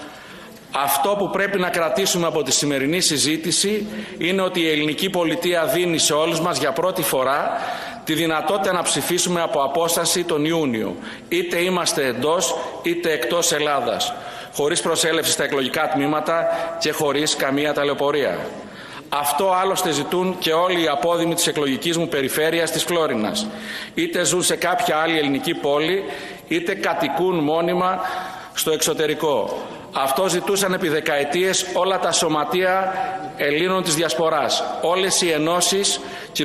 Αυτό που πρέπει να κρατήσουμε από τη σημερινή συζήτηση είναι ότι η ελληνική πολιτεία δίνει σε όλους μας για πρώτη φορά τη δυνατότητα να ψηφίσουμε από απόσταση τον Ιούνιο, είτε είμαστε εντός είτε εκτός Ελλάδας, χωρίς προσέλευση στα εκλογικά τμήματα και χωρίς καμία ταλαιπωρία. Αυτό άλλωστε ζητούν και όλοι οι απόδημοι της εκλογικής μου περιφέρειας της Φλόρινας. Είτε ζουν σε κάποια άλλη ελληνική πόλη, είτε κατοικούν μόνιμα στο εξωτερικό. Αυτό ζητούσαν επί δεκαετίες όλα τα σωματεία Ελλήνων της Διασποράς, όλες οι ενώσεις,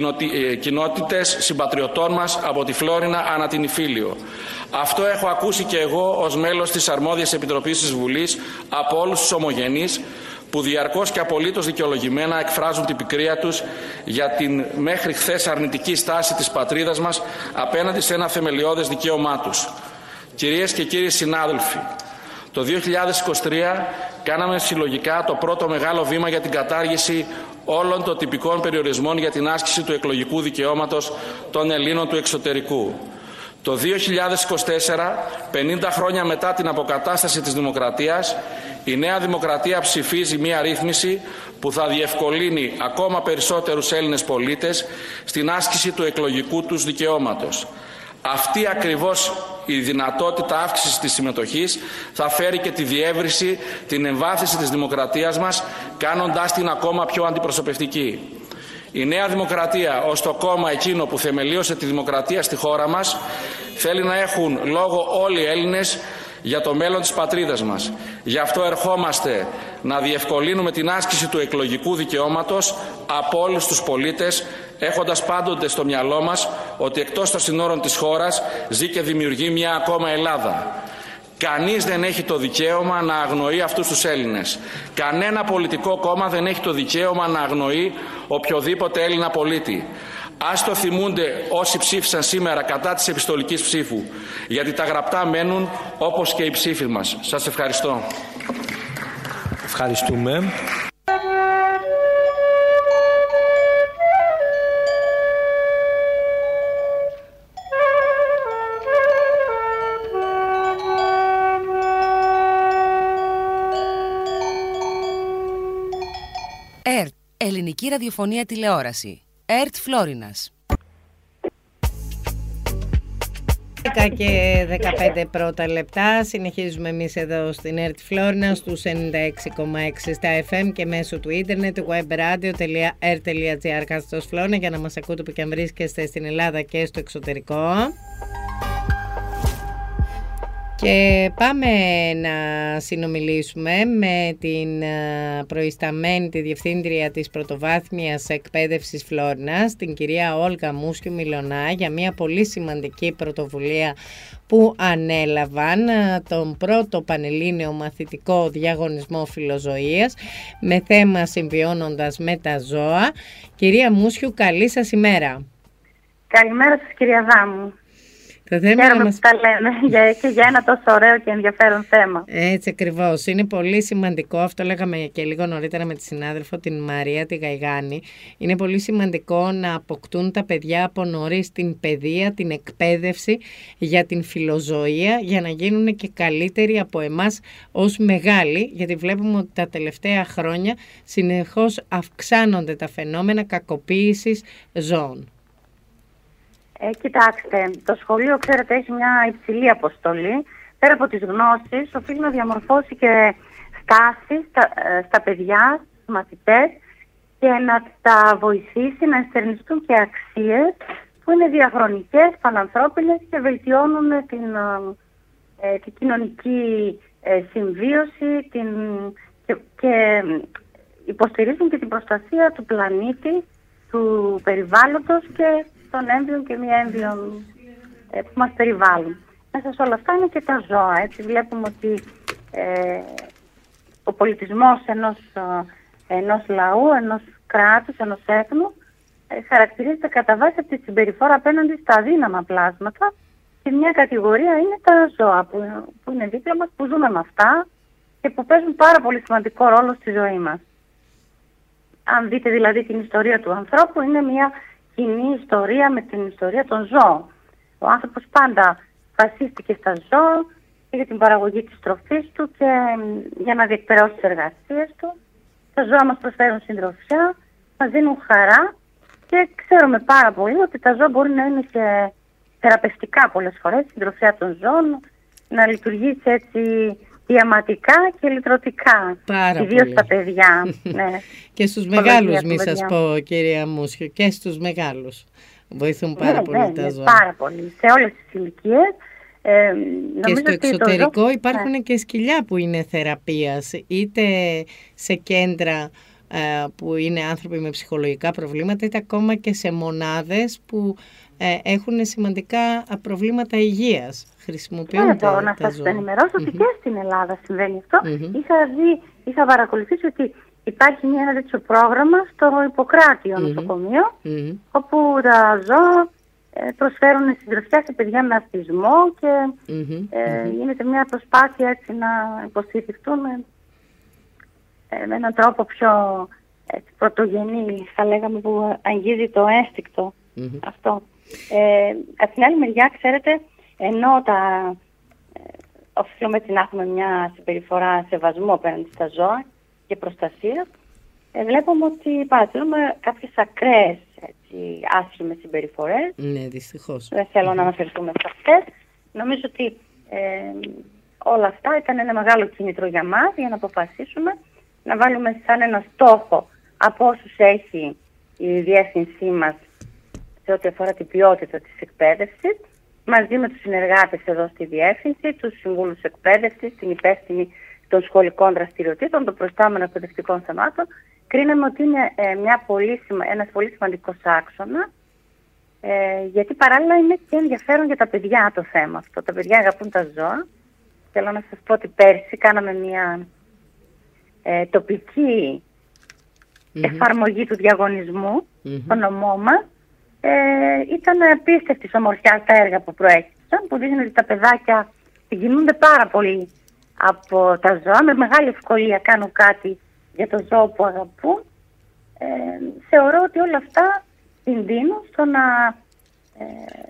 κοινότητες συμπατριωτών μας από τη Φλόρινα ανά την Ιφίλιο. Αυτό έχω ακούσει και εγώ ως μέλος της αρμόδιας επιτροπής της Βουλής από όλους τους ομογενείς που διαρκώς και απολύτως δικαιολογημένα εκφράζουν την πικρία τους για την μέχρι χθες αρνητική στάση της πατρίδας μας απέναντι σε ένα θεμελιώδες δικαίωμά τους. Κυρίες και κύριοι συνάδελφοι, το δύο χιλιάδες είκοσι τρία κάναμε συλλογικά το πρώτο μεγάλο βήμα για την κατάργηση όλων των τυπικών περιορισμών για την άσκηση του εκλογικού δικαιώματος των Ελλήνων του εξωτερικού. Το δύο χιλιάδες είκοσι τέσσερα, πενήντα χρόνια μετά την αποκατάσταση της δημοκρατίας, η Νέα Δημοκρατία ψηφίζει μία ρύθμιση που θα διευκολύνει ακόμα περισσότερους Έλληνες πολίτες στην άσκηση του εκλογικού τους δικαιώματος. Αυτή ακριβώς η δυνατότητα αύξησης της συμμετοχής θα φέρει και τη διεύρυνση, την εμβάθυνση της δημοκρατίας μας, κάνοντάς την ακόμα πιο αντιπροσωπευτική. Η Νέα Δημοκρατία, ως το κόμμα εκείνο που θεμελίωσε τη δημοκρατία στη χώρα μας, θέλει να έχουν λόγο όλοι οι Έλληνες για το μέλλον της πατρίδας μας. Γι' αυτό ερχόμαστε να διευκολύνουμε την άσκηση του εκλογικού δικαιώματος από όλους τους πολίτες, έχοντας πάντοτε στο μυαλό μας ότι εκτός των συνόρων της χώρας ζει και δημιουργεί μια ακόμα Ελλάδα. Κανείς δεν έχει το δικαίωμα να αγνοεί αυτούς τους Έλληνες. Κανένα πολιτικό κόμμα δεν έχει το δικαίωμα να αγνοεί οποιοδήποτε Έλληνα πολίτη. Ας το θυμούνται όσοι ψήφισαν σήμερα κατά της επιστολικής ψήφου, γιατί τα γραπτά μένουν όπως και οι ψήφοι μας. Σας ευχαριστώ. Ευχαριστούμε. ΕΡΤ, Ελληνική Ραδιοφωνία Τηλεόραση. ΕΡΤ Φλόρινας. δέκα και δεκαπέντε πρώτα λεπτά. Συνεχίζουμε εμείς εδώ στην ΕΡΤ Φλόρινα στους ενενήντα έξι κόμμα έξι στα εφ εμ και μέσω του ίντερνετ webradio τελεία ερ τελεία τζι άρ κάθετος Φλόρινα για να μας ακούτε που και αν βρίσκεστε στην Ελλάδα και στο εξωτερικό. Και πάμε να συνομιλήσουμε με την προϊσταμένη, τη Διευθύντρια της Πρωτοβάθμιας Εκπαίδευσης Φλόρινας, την κυρία Όλγα Μούσχιου-Μιλωνά, για μια πολύ σημαντική πρωτοβουλία που ανέλαβαν, τον πρώτο Πανελλήνιο Μαθητικό Διαγωνισμό Φιλοζωίας με θέμα «Συμβιώνοντας με τα ζώα». Κυρία Μούσχιου, καλή σας ημέρα. Καλημέρα σας, κυρία Δάμου. Το θέμα Χαίρομαι μας... που τα λέμε και για ένα τόσο ωραίο και ενδιαφέρον θέμα. Έτσι ακριβώς. Είναι πολύ σημαντικό, αυτό λέγαμε και λίγο νωρίτερα με τη συνάδελφο την Μαρία τη Γαϊγάνη. Είναι πολύ σημαντικό να αποκτούν τα παιδιά από νωρίς την παιδεία, την εκπαίδευση για την φιλοζωία, για να γίνουν και καλύτεροι από εμάς ως μεγάλοι, γιατί βλέπουμε ότι τα τελευταία χρόνια συνεχώς αυξάνονται τα φαινόμενα κακοποίησης ζώων. Ε, κοιτάξτε, το σχολείο, ξέρετε, έχει μια υψηλή αποστολή. Πέρα από τις γνώσεις, οφείλει να διαμορφώσει και στάσεις στα, στα παιδιά, στους μαθητές, και να τα βοηθήσει να εστερνιστούν και αξίες που είναι διαχρονικές, πανανθρώπινες και βελτιώνουν την, ε, την κοινωνική ε, συμβίωση την, και, και υποστηρίζουν και την προστασία του πλανήτη, του περιβάλλοντος και των έμβιων και μη έμβιων ε, που μας περιβάλλουν. Μέσα σε όλα αυτά είναι και τα ζώα. Έτσι βλέπουμε ότι ε, ο πολιτισμός ενός, ενός λαού, ενός κράτους, ενός έθνου ε, χαρακτηρίζεται κατά βάση από τη συμπεριφορά απέναντι στα αδύναμα πλάσματα, και μια κατηγορία είναι τα ζώα που, που είναι δίπλα μας, που ζούμε με αυτά και που παίζουν πάρα πολύ σημαντικό ρόλο στη ζωή μας. Αν δείτε δηλαδή την ιστορία του ανθρώπου, είναι μια κοινή ιστορία με την ιστορία των ζώων. Ο άνθρωπος πάντα βασίστηκε στα ζώα για την παραγωγή της τροφής του και για να διεκπαιρεώσει τις εργασίες του. Τα ζώα μας προσφέρουν συντροφιά, μας δίνουν χαρά και ξέρουμε πάρα πολύ ότι τα ζώα μπορεί να είναι και θεραπευτικά πολλές φορές, συντροφιά των ζώων, να λειτουργήσει έτσι διαματικά και λυτρωτικά. Ιδίως στα παιδιά. Ναι. Και στους μεγάλους, μη σας πω, κυρία Μούσχιο, και στους μεγάλους βοηθούν πάρα ναι, πολύ ναι, τα ναι, ζώα. Πάρα πολύ, σε όλες τις ηλικίες. Ε, και στο εξωτερικό ζω... υπάρχουν ναι. και σκυλιά που είναι θεραπείας, είτε σε κέντρα ε, που είναι άνθρωποι με ψυχολογικά προβλήματα, είτε ακόμα και σε μονάδες που ε, έχουν σημαντικά προβλήματα υγείας. Χρησιμοποιούνται εδώ, να σας ενημερώσω mm-hmm. ότι και στην Ελλάδα συμβαίνει αυτό. Mm-hmm. Είχα δει, είχα παρακολουθήσει ότι υπάρχει μια, ένα τέτοιο πρόγραμμα στο Ιπποκράτιο mm-hmm. νοσοκομείο, mm-hmm. όπου τα ζώα ε, προσφέρουν συντροφιά σε παιδιά με αυτισμό και mm-hmm. Ε, mm-hmm. γίνεται μια προσπάθεια έτσι να υποστηριχτούν με, ε, με έναν τρόπο πιο έτσι, πρωτογενή, θα λέγαμε, που αγγίζει το ένστικτο mm-hmm. αυτό. Ε, από την άλλη μεριά, ξέρετε, ενώ τα, ε, οφείλουμε έτσι να έχουμε μια συμπεριφορά σεβασμού απέναντι στα ζώα και προστασία, ε, βλέπουμε ότι παρατηρούμε κάποιες ακραίες έτσι, άσχημες συμπεριφορές. Ναι, δυστυχώς. Δεν θέλω mm-hmm. να αναφερθούμε σε αυτές. Νομίζω ότι ε, όλα αυτά ήταν ένα μεγάλο κίνητρο για μας, για να αποφασίσουμε να βάλουμε σαν ένα στόχο από όσους έχει η διεύθυνσή μας σε ό,τι αφορά την ποιότητα της εκπαίδευσης, μαζί με τους συνεργάτες εδώ στη διεύθυνση, τους συμβούλους εκπαίδευσης, την υπεύθυνη των σχολικών δραστηριοτήτων, των προϊστάμενων εκπαιδευτικών θεμάτων, κρίναμε ότι είναι ε, μια πολύ, ένας πολύ σημαντικός άξονα, ε, γιατί παράλληλα είναι και ενδιαφέρον για τα παιδιά το θέμα αυτό. Τα παιδιά αγαπούν τα ζώα. Θέλω να σας πω ότι πέρσι κάναμε μια ε, τοπική mm-hmm. εφαρμογή του διαγωνισμού mm-hmm. στο νομό μας. Ε, ήταν απίστευτης ομορφιάς τα έργα που προέκυψαν, που δείχνουν ότι τα παιδάκια συγκινούνται πάρα πολύ από τα ζώα, με μεγάλη ευκολία κάνουν κάτι για το ζώο που αγαπούν. Ε, θεωρώ ότι όλα αυτά συνδύνουν στο να ε,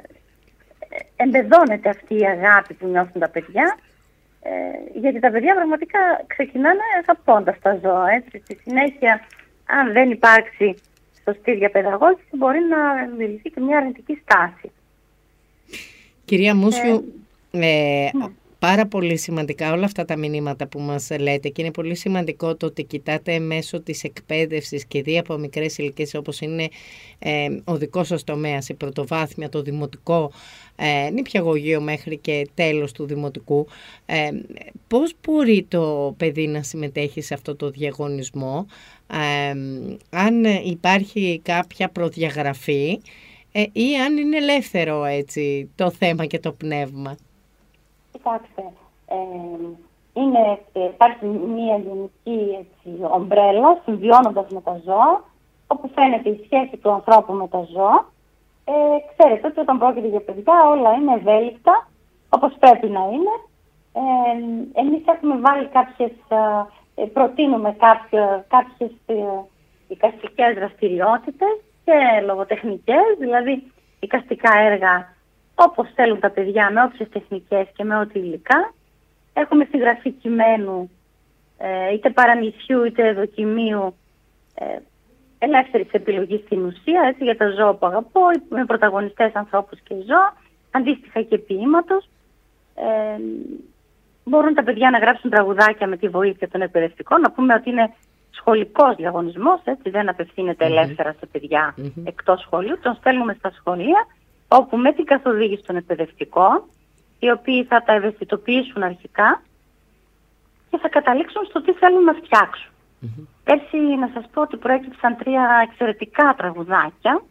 εμπεδώνεται αυτή η αγάπη που νιώθουν τα παιδιά, ε, γιατί τα παιδιά πραγματικά ξεκινάνε αγαπώντας τα ζώα. Έτσι. Στη συνέχεια, αν δεν υπάρξει σωστή διαπαιδαγώγηση, μπορεί να δημιουργηθεί και μια αρνητική στάση. Κυρία Μούσχιου, ε, ε, Πάρα πολύ σημαντικά όλα αυτά τα μηνύματα που μας λέτε και είναι πολύ σημαντικό το ότι κοιτάτε μέσω της εκπαίδευσης και δι' από μικρές ηλικίες όπως είναι ε, ο δικός σας τομέας, η πρωτοβάθμια, το δημοτικό, ε, νηπιαγωγείο μέχρι και τέλος του δημοτικού. Ε, πώς μπορεί το παιδί να συμμετέχει σε αυτό το διαγωνισμό, ε, αν υπάρχει κάποια προδιαγραφή ε, ή αν είναι ελεύθερο έτσι το θέμα και το πνεύμα. Κοιτάξτε, ε, είναι, υπάρχει μια γενική έτσι, ομπρέλα συμβιώνοντας με τα ζώα, όπου φαίνεται η σχέση του ανθρώπου με τα ζώα. Ε, ξέρετε ότι όταν πρόκειται για παιδιά όλα είναι ευέλικτα, όπως πρέπει να είναι. Ε, εμείς έχουμε βάλει κάποιες, ε, προτείνουμε κάποια, κάποιες ε, εικαστικές δραστηριότητες και λογοτεχνικές, δηλαδή εικαστικά έργα όπως θέλουν τα παιδιά, με όποιες τεχνικές και με ό,τι υλικά. Έχουμε συγγραφή κειμένου, ε, είτε παραμυθιού είτε δοκιμίου, ε, ελεύθερης επιλογής στην ουσία, έτσι, για τα ζώα που αγαπώ, με πρωταγωνιστές ανθρώπους και ζώα, αντίστοιχα και ποίηματος. Ε, μπορούν τα παιδιά να γράψουν τραγουδάκια με τη βοήθεια των εκπαιδευτικών. Να πούμε ότι είναι σχολικός διαγωνισμός, έτσι, δεν απευθύνεται ελεύθερα σε παιδιά mm-hmm. εκτός σχολείου. Τον στέλνουμε στα σχολεία, όπου με την καθοδήγηση των εκπαιδευτικών, οι οποίοι θα τα ευαισθητοποιήσουν αρχικά και θα καταλήξουν στο τι θέλουν να φτιάξουν. Mm-hmm. Πέρσι να σας πω ότι προέκυψαν τρία εξαιρετικά τραγουδάκια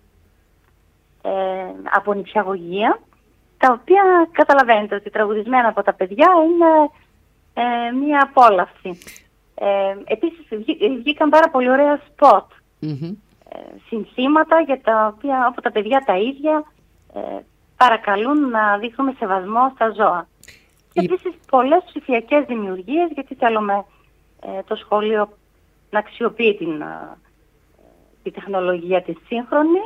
ε, από νηπιαγωγεία, τα οποία καταλαβαίνετε ότι τραγουδισμένα από τα παιδιά είναι ε, μία απόλαυση. Ε, επίσης βγήκαν πάρα πολύ ωραία σποτ. Mm-hmm. Συνθήματα για τα οποία όπου τα παιδιά τα ίδια ε, παρακαλούν να δείχνουμε σεβασμό στα ζώα. Και επίσης πολλές ψηφιακές δημιουργίες, γιατί θέλουμε ε, το σχολείο να αξιοποιεί την, ε, τη τεχνολογία της σύγχρονη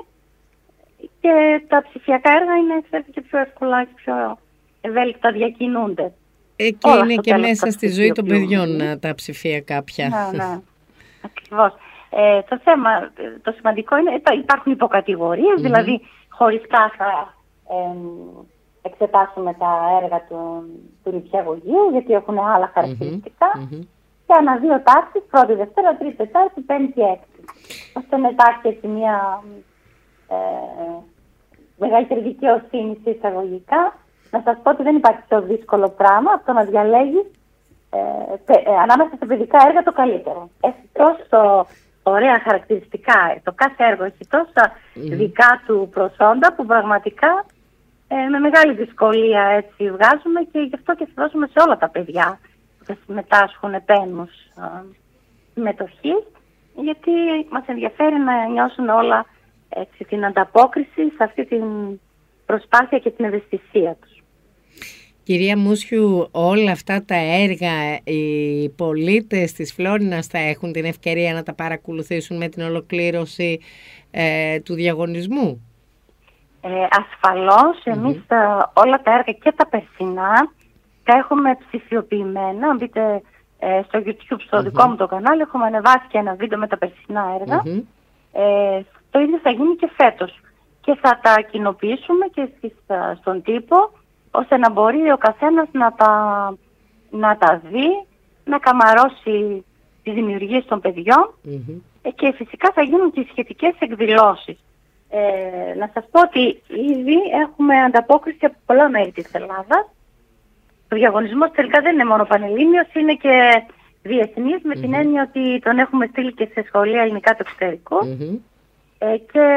και τα ψηφιακά έργα είναι ξέρετε, και πιο εύκολα και πιο ευέλικτα διακινούνται. Εκεί όλα είναι και μέσα στη ζωή των παιδιών ε, τα ψηφιακά πια. Ναι, ναι. Ακριβώς. Ε, το θέμα, το σημαντικό είναι, υπάρχουν υποκατηγορίες, mm-hmm. δηλαδή χωριστά θα ε, εξετάσουμε τα έργα του, του νηπιαγωγείου, γιατί έχουν άλλα χαρακτηριστικά, mm-hmm. και ανά δύο τάξεις, πρώτη, δευτέρα, τρίτη, τετάρτη, πέμπτη, έκτη. Ώστε να υπάρχει έτσι μια ε, μεγαλύτερη δικαιοσύνη εισαγωγικά. Να σας πω ότι δεν υπάρχει πιο δύσκολο πράγμα από το να διαλέγεις ε, ε, ανάμεσα στα παιδικά έργα το καλύτερο. Έχει τόσο ωραία χαρακτηριστικά. Το κάθε έργο έχει τόσα mm. δικά του προσόντα που πραγματικά ε, με μεγάλη δυσκολία έτσι βγάζουμε και γι' αυτό και θα δώσουμε σε όλα τα παιδιά που θα συμμετάσχουν επένους συμμετοχής, γιατί μας ενδιαφέρει να νιώσουν όλα έτσι, την ανταπόκριση σε αυτή την προσπάθεια και την ευαισθησία τους. Κυρία Μούσιου, όλα αυτά τα έργα οι πολίτες της Φλόρινας θα έχουν την ευκαιρία να τα παρακολουθήσουν με την ολοκλήρωση ε, του διαγωνισμού? Ε, ασφαλώς, mm-hmm. εμείς τα, όλα τα έργα και τα περσινά τα έχουμε ψηφιοποιημένα. Αν μπείτε ε, στο YouTube, στο mm-hmm. δικό μου το κανάλι, έχουμε ανεβάσει και ένα βίντεο με τα περσινά έργα. Mm-hmm. Ε, το ίδιο θα γίνει και φέτος. Και θα τα κοινοποιήσουμε και στις, στον τύπο, ώστε να μπορεί ο καθένας να τα, να τα δει, να καμαρώσει τις δημιουργίες των παιδιών mm-hmm. και φυσικά θα γίνουν και σχετικές εκδηλώσεις. Ε, να σας πω ότι ήδη έχουμε ανταπόκριση από πολλά μέρη της Ελλάδας. Ο διαγωνισμός τελικά δεν είναι μόνο πανελλήνιος, είναι και διεθνής, με mm-hmm. την έννοια ότι τον έχουμε στείλει και σε σχολεία ελληνικά του εξωτερικού. Mm-hmm. Ε, και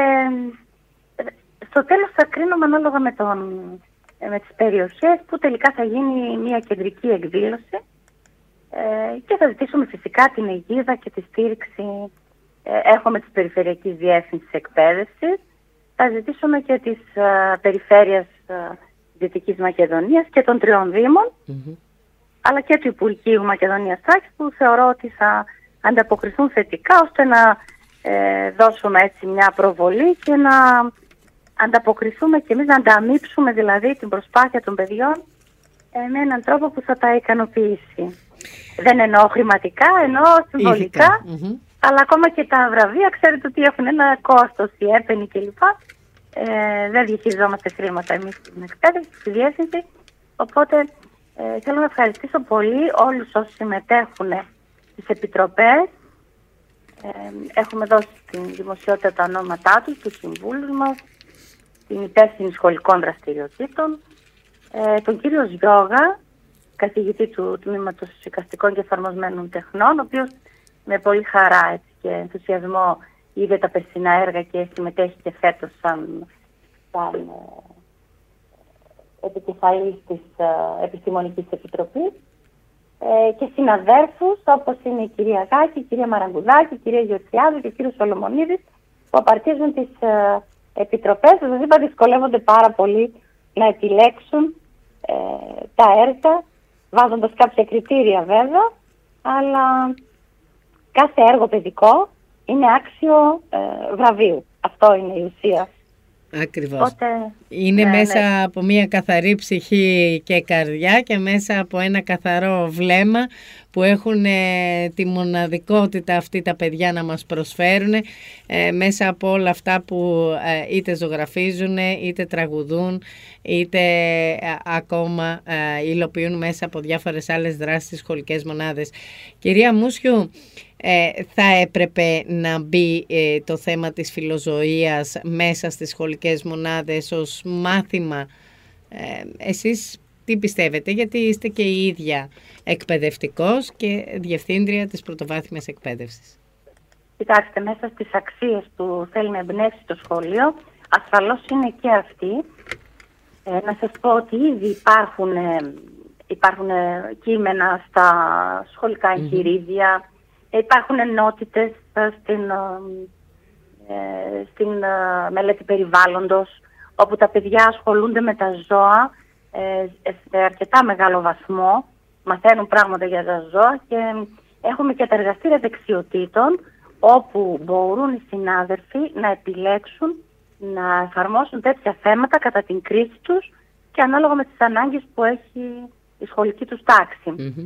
στο τέλος θα κρίνουμε ανάλογα με τον... με τις περιοχές που τελικά θα γίνει μια κεντρική εκδήλωση ε, και θα ζητήσουμε φυσικά την αιγίδα και τη στήριξη ε, έχουμε της Περιφερειακής Διεύθυνσης Εκπαίδευσης, θα ζητήσουμε και της ε, Περιφέρειας ε, Δυτικής Μακεδονίας και των τριών Δήμων mm-hmm. αλλά και του Υπουργείου Μακεδονίας Θράκης, που θεωρώ ότι θα ανταποκριθούν θετικά ώστε να ε, δώσουμε έτσι μια προβολή και να ανταποκριθούμε και εμείς, να ανταμείψουμε δηλαδή την προσπάθεια των παιδιών ε, με έναν τρόπο που θα τα ικανοποιήσει. Δεν εννοώ χρηματικά, εννοώ συμβολικά, mm-hmm. αλλά ακόμα και τα βραβεία, ξέρετε ότι έχουν ένα κόστος, η έπαινη κλπ. Ε, δεν διαχειριζόμαστε χρήματα εμείς στην εκπαίδευση, στη διεύθυνση, οπότε Ε, θέλω να ευχαριστήσω πολύ όλους όσοι συμμετέχουν στις επιτροπές. Ε, έχουμε δώσει στην δημοσιότητα τα ονόματά τους, τους συμβούλους μας, την υπεύθυνη σχολικών δραστηριοτήτων, ε, τον κύριο Ζιώγα, καθηγητή του Τμήματος Εικαστικών και Εφαρμοσμένων Τεχνών, ο οποίος με πολύ χαρά έτσι, και ενθουσιασμό είδε τα περσινά έργα και συμμετέχει και φέτος σαν, σαν ε, επικεφαλής της ε, Επιστημονικής Επιτροπής, ε, και συναδέρφους όπως είναι η κυρία Γάκη, η κυρία Μαραγκουδάκη, η κυρία Γεωργιάδη και ο κύριος Σολομονίδης, που απαρτίζουν τις ε, επιτροπές. Σας είπα, δυσκολεύονται πάρα πολύ να επιλέξουν ε, τα έργα, βάζοντας κάποια κριτήρια βέβαια, αλλά κάθε έργο παιδικό είναι άξιο ε, βραβείου. Αυτό είναι η ουσία. Ακριβώς. Οπότε, είναι ναι, μέσα ναι. από μια καθαρή ψυχή και καρδιά και μέσα από ένα καθαρό βλέμμα που έχουν ε, τη μοναδικότητα αυτή τα παιδιά να μας προσφέρουν, ε, μέσα από όλα αυτά που ε, είτε ζωγραφίζουν, είτε τραγουδούν, είτε ε, ακόμα ε, υλοποιούν μέσα από διάφορες άλλες δράσεις στις σχολικές μονάδες. Κυρία Μούσιου, Ε, θα έπρεπε να μπει ε, το θέμα της φιλοζωίας μέσα στις σχολικές μονάδες ως μάθημα. Ε, εσείς τι πιστεύετε, γιατί είστε και η ίδια εκπαιδευτικός και διευθύντρια της πρωτοβάθμιας εκπαίδευσης. Κοιτάξτε, μέσα στις αξίες που θέλει να εμπνεύσει το σχολείο, ασφαλώς είναι και αυτή. Ε, να σας πω ότι ήδη υπάρχουν, ε, υπάρχουν ε, κείμενα στα σχολικά εγχειρίδια. Mm-hmm. Υπάρχουν ενότητες στην, ε, στην ε, μελέτη περιβάλλοντος, όπου τα παιδιά ασχολούνται με τα ζώα ε, σε αρκετά μεγάλο βαθμό, μαθαίνουν πράγματα για τα ζώα, και έχουμε και τα εργαστήρια δεξιοτήτων, όπου μπορούν οι συνάδελφοι να επιλέξουν να εφαρμόσουν τέτοια θέματα κατά την κρίση τους και ανάλογα με τις ανάγκες που έχει η σχολική τους τάξη. Mm-hmm.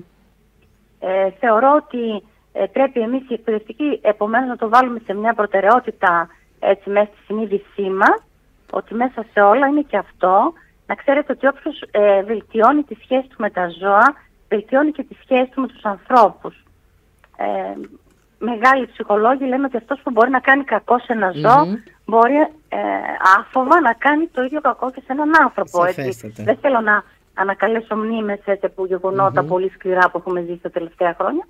Ε, θεωρώ ότι Ε, πρέπει εμείς οι εκπαιδευτικοί επομένως να το βάλουμε σε μια προτεραιότητα, έτσι, μέσα στη συνείδησή μας, ότι μέσα σε όλα είναι και αυτό. Να ξέρετε ότι όποιος ε, βελτιώνει τη σχέση του με τα ζώα, βελτιώνει και τη σχέση του με τους ανθρώπους. Ε, μεγάλοι ψυχολόγοι λένε ότι αυτός που μπορεί να κάνει κακό σε ένα ζώο, mm-hmm. μπορεί ε, άφοβα να κάνει το ίδιο κακό και σε έναν άνθρωπο. Έτσι. Δεν θέλω να ανακαλέσω μνήμες έτσι, από γεγονότα mm-hmm. πολύ σκληρά που έχουμε ζήσει τα τελευταία χρόνια.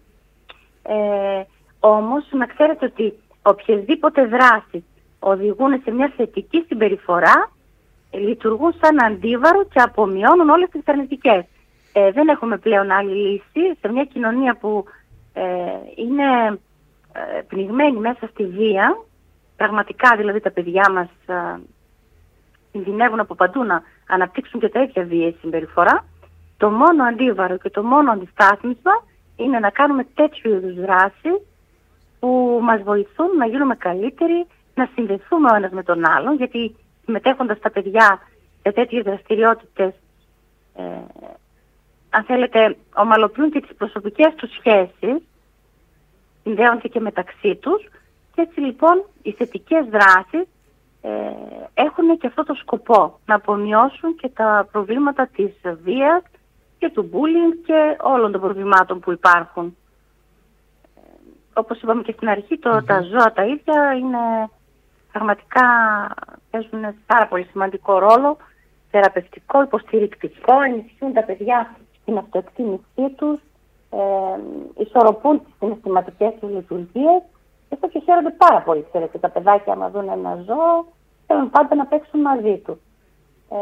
Ε, όμως να ξέρετε ότι οποιασδήποτε δράσεις οδηγούν σε μια θετική συμπεριφορά, ε, λειτουργούν σαν αντίβαρο και απομειώνουν όλες τις αρνητικές. Ε, δεν έχουμε πλέον άλλη λύση σε μια κοινωνία που ε, είναι ε, πνιγμένη μέσα στη βία. Πραγματικά δηλαδή τα παιδιά μας ε, κινδυνεύουν από παντού να αναπτύξουν και τα ίδια βίαιη συμπεριφορά. Το μόνο αντίβαρο και το μόνο αντιστάθμισμα είναι να κάνουμε τέτοιου είδους δράσεις που μας βοηθούν να γίνουμε καλύτεροι, να συνδεθούμε ο ένας με τον άλλον, γιατί συμμετέχοντας τα παιδιά σε τέτοιες δραστηριότητες, ε, αν θέλετε, ομαλοποιούν και τις προσωπικές τους σχέσεις, συνδέονται και μεταξύ τους, και έτσι λοιπόν οι θετικές δράσεις ε, έχουν και αυτό το σκοπό, να απομειώσουν και τα προβλήματα της βίας και του bullying και όλων των προβλημάτων που υπάρχουν. Ε, όπως είπαμε και στην αρχή, το, mm-hmm. τα ζώα τα ίδια είναι πραγματικά, παίζουν πάρα πολύ σημαντικό ρόλο, θεραπευτικό, υποστηρικτικό, ενισχύουν τα παιδιά στην αυτοεκτίμησή τους, ε, ισορροπούν τις συναισθηματικές τους λειτουργίες, και αυτό και χαίρονται πάρα πολύ. Ξέρετε, τα παιδάκια άμα δουν ένα ζώο, θέλουν πάντα να παίξουν μαζί του. Ε,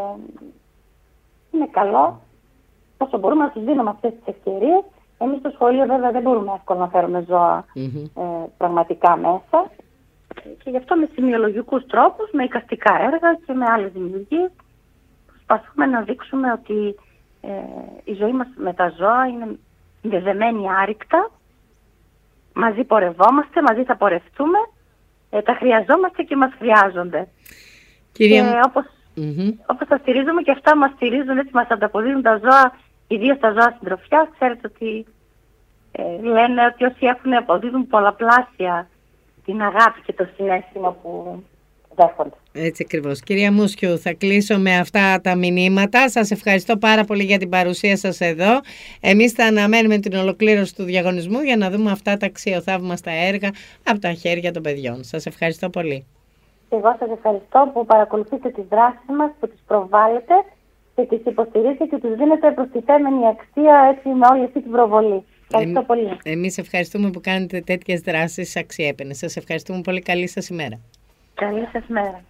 είναι καλό. Όσο μπορούμε να τους δίνουμε αυτές τις ευκαιρίες. Εμείς στο σχολείο βέβαια δεν μπορούμε εύκολα να φέρουμε ζώα mm-hmm. ε, πραγματικά μέσα. Και γι' αυτό με σημειολογικούς τρόπους, με εικαστικά έργα και με άλλες δημιουργίες, προσπαθούμε να δείξουμε ότι ε, η ζωή μας με τα ζώα είναι συνδεδεμένη άρρηκτα. Μαζί πορευόμαστε, μαζί θα πορευτούμε, ε, τα χρειαζόμαστε και μας χρειάζονται. Κυρία... Και όπως, mm-hmm. όπως τα στηρίζουμε και αυτά μας στηρίζουν, έτσι μας ανταποδίδουν τα ζώα, ιδίως τα ζώα συντροφιάς. Ξέρετε ότι ε, λένε ότι όσοι έχουν αποδίδουν πολλαπλάσια την αγάπη και το συναίσθημα που δέχονται. Έτσι ακριβώς. Κυρία Μούσκιου, θα κλείσω με αυτά τα μηνύματα. Σας ευχαριστώ πάρα πολύ για την παρουσία σας εδώ. Εμείς θα αναμένουμε την ολοκλήρωση του διαγωνισμού για να δούμε αυτά τα αξιοθαύμαστα έργα από τα χέρια των παιδιών. Σας ευχαριστώ πολύ. Εγώ σας ευχαριστώ που παρακολουθείτε τις δράσεις μας, που τις προβάλλετε και τις υποστηρίζετε και τους δίνετε προστιθέμενη αξία έτσι, με όλη αυτή την προβολή. Ευχαριστώ ε, πολύ. Εμείς ευχαριστούμε που κάνετε τέτοιες δράσεις αξιέπαινες. Σας ευχαριστούμε πολύ. Καλή σας ημέρα. Καλή σας μέρα.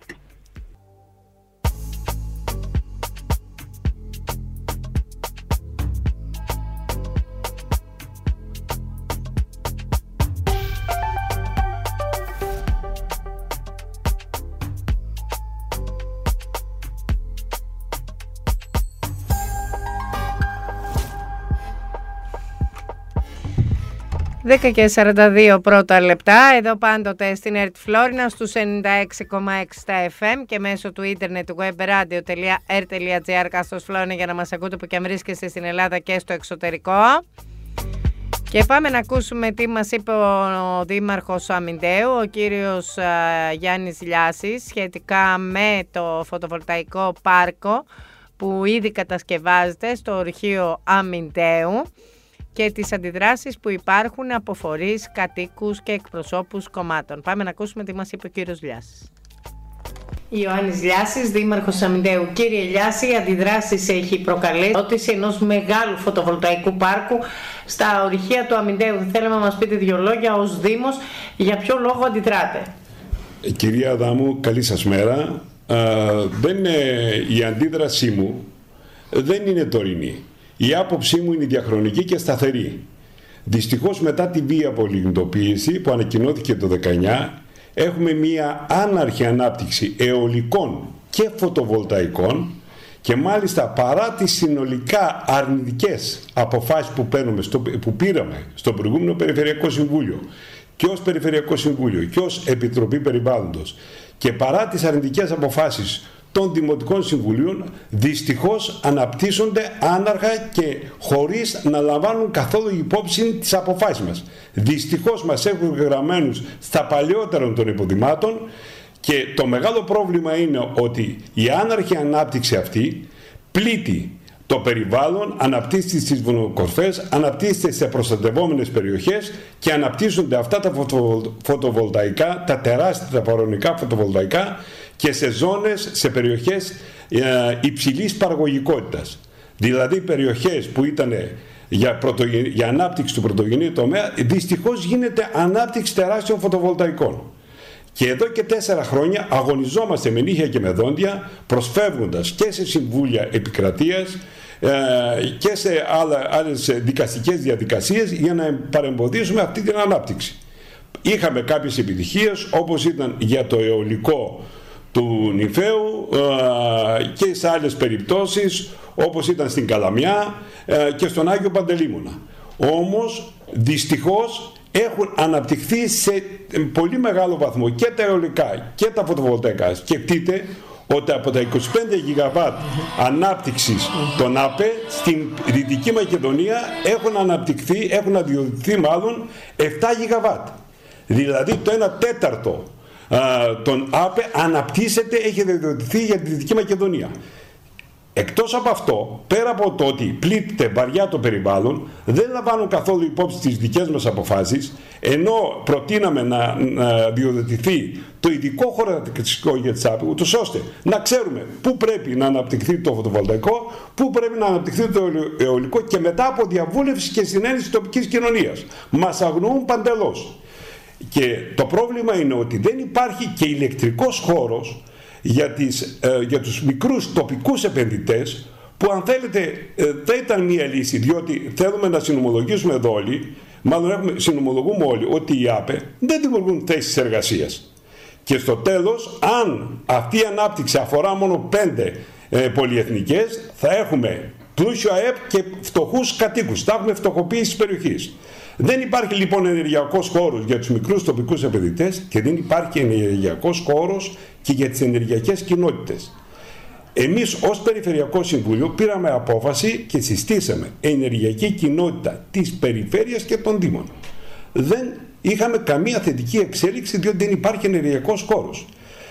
δέκα και σαράντα δύο πρώτα λεπτά, εδώ πάντοτε στην ΕΡΤ Φλόρινα στους ενενήντα έξι κόμμα έξι στα εφ εμ και μέσω του ίντερνετ webradio τελεία ερ τελεία τζι άρ κάστος Φλόρινα για να μας ακούτε που και αν βρίσκεστε στην Ελλάδα και στο εξωτερικό. Και πάμε να ακούσουμε τι μας είπε ο Δήμαρχος Αμυντέου, ο κύριος Γιάννης Λιάσης, σχετικά με το φωτοβολταϊκό πάρκο που ήδη κατασκευάζεται στο ορυχείο Αμυντέου και τις αντιδράσεις που υπάρχουν από φορείς, κατοίκους και εκπροσώπους κομμάτων. Πάμε να ακούσουμε τι μας είπε ο κύριος Λιάσης. Ιωάννης Λιάσης, Δήμαρχος Αμυντέου. Κύριε Λιάση, αντιδράσεις έχει προκαλέσει ότιση ενός μεγάλου φωτοβολταϊκού πάρκου στα ορυχεία του Αμυντέου. Θέλαμε να μας πείτε δύο λόγια ως Δήμος, για ποιο λόγο αντιδράτε. Κυρία Αδάμου, καλή σας μέρα. Α, δεν είναι, η αντίδρασή μου δεν είναι τωρινή. Η άποψή μου είναι διαχρονική και σταθερή. Δυστυχώς μετά τη βία απολιγνητοποίηση που ανακοινώθηκε το δεκαεννιά, έχουμε μία άναρχη ανάπτυξη αιωλικών και φωτοβολταϊκών και μάλιστα παρά τις συνολικά αρνητικές αποφάσεις που, παίρνουμε στο, που πήραμε στο προηγούμενο Περιφερειακό Συμβούλιο και ως Περιφερειακό Συμβούλιο και ως Επιτροπή Περιβάλλοντος και παρά τις αρνητικές αποφάσεις των Δημοτικών Συμβουλίων, δυστυχώς αναπτύσσονται άναρχα και χωρίς να λαμβάνουν καθόλου υπόψη τις αποφάσεις μας. Δυστυχώς μας έχουν γραμμένους στα παλαιότερα των υποδημάτων και το μεγάλο πρόβλημα είναι ότι η άναρχη ανάπτυξη αυτή πλήττει το περιβάλλον, αναπτύσσεται στις βουνοκορφές, αναπτύσσεται σε προστατευόμενες περιοχές και αναπτύσσονται αυτά τα φωτοβολταϊκά, τα τεράστια τα παρονικά φωτοβολταϊκά και σε ζώνες, σε περιοχές ε, υψηλής παραγωγικότητας. Δηλαδή περιοχές που ήταν για, πρωτογενή, για ανάπτυξη του πρωτογενή τομέα, δυστυχώς γίνεται ανάπτυξη τεράστιων φωτοβολταϊκών. Και εδώ και τέσσερα χρόνια αγωνιζόμαστε με νύχια και με δόντια, προσφεύγοντας και σε συμβούλια επικρατείας ε, και σε άλλα, άλλες δικαστικές διαδικασίες για να παρεμποδίσουμε αυτή την ανάπτυξη. Είχαμε κάποιες επιτυχίες, όπως ήταν για το αιωλικό του Νηφαίου ε, και σε άλλες περιπτώσεις όπως ήταν στην Καλαμιά ε, και στον Άγιο Παντελήμωνα. Όμως δυστυχώς έχουν αναπτυχθεί σε πολύ μεγάλο βαθμό και τα αιωλικά και τα φωτοβολταϊκά. Σκεφτείτε ότι από τα είκοσι πέντε γιγαβάτ ανάπτυξης των ΑΠΕ στην Δυτική Μακεδονία έχουν αναπτυχθεί, έχουν αδειοδοτηθεί μάλλον επτά γιγαβάτ. Δηλαδή το ένα τέταρτο των ΑΠΕ αναπτύσσεται, έχει αδειοδοτηθεί για τη Δυτική Μακεδονία. Εκτός από αυτό, πέρα από το ότι πλήττεται βαριά το περιβάλλον, δεν λαμβάνουν καθόλου υπόψη τις δικές μας αποφάσεις, ενώ προτείναμε να, να διοδοτηθεί το ειδικό χωροταξικό για τις ΑΠΕ, ούτως ώστε να ξέρουμε πού πρέπει να αναπτυχθεί το φωτοβολταϊκό, πού πρέπει να αναπτυχθεί το αιωλικό και μετά από διαβούλευση και συνένεση τοπικής κοινωνίας. Μας αγνοούν παντελώς. Και το πρόβλημα είναι ότι δεν υπάρχει και ηλεκτρικός χώρος για, τις, ε, για τους μικρούς τοπικούς επενδυτές που αν θέλετε ε, θα ήταν μία λύση, διότι θέλουμε να συνομολογήσουμε εδώ όλοι, μάλλον έχουμε, συνομολογούμε όλοι ότι οι ΑΠΕ δεν δημιουργούν θέσεις εργασίας. Και στο τέλος, αν αυτή η ανάπτυξη αφορά μόνο πέντε ε, πολυεθνικές, θα έχουμε πλούσιο ΑΕΠ και φτωχούς κατοίκους, θα έχουμε φτωχοποίηση της περιοχής. Δεν υπάρχει λοιπόν ενεργειακός χώρος για τους μικρούς τοπικούς επενδυτές και δεν υπάρχει ενεργειακός χώρος και για τις ενεργειακές κοινότητες. Εμείς ως Περιφερειακό Συμβούλιο πήραμε απόφαση και συστήσαμε ενεργειακή κοινότητα της περιφέρειας και των Δήμων. Δεν είχαμε καμία θετική εξέλιξη διότι δεν υπάρχει ενεργειακός χώρος.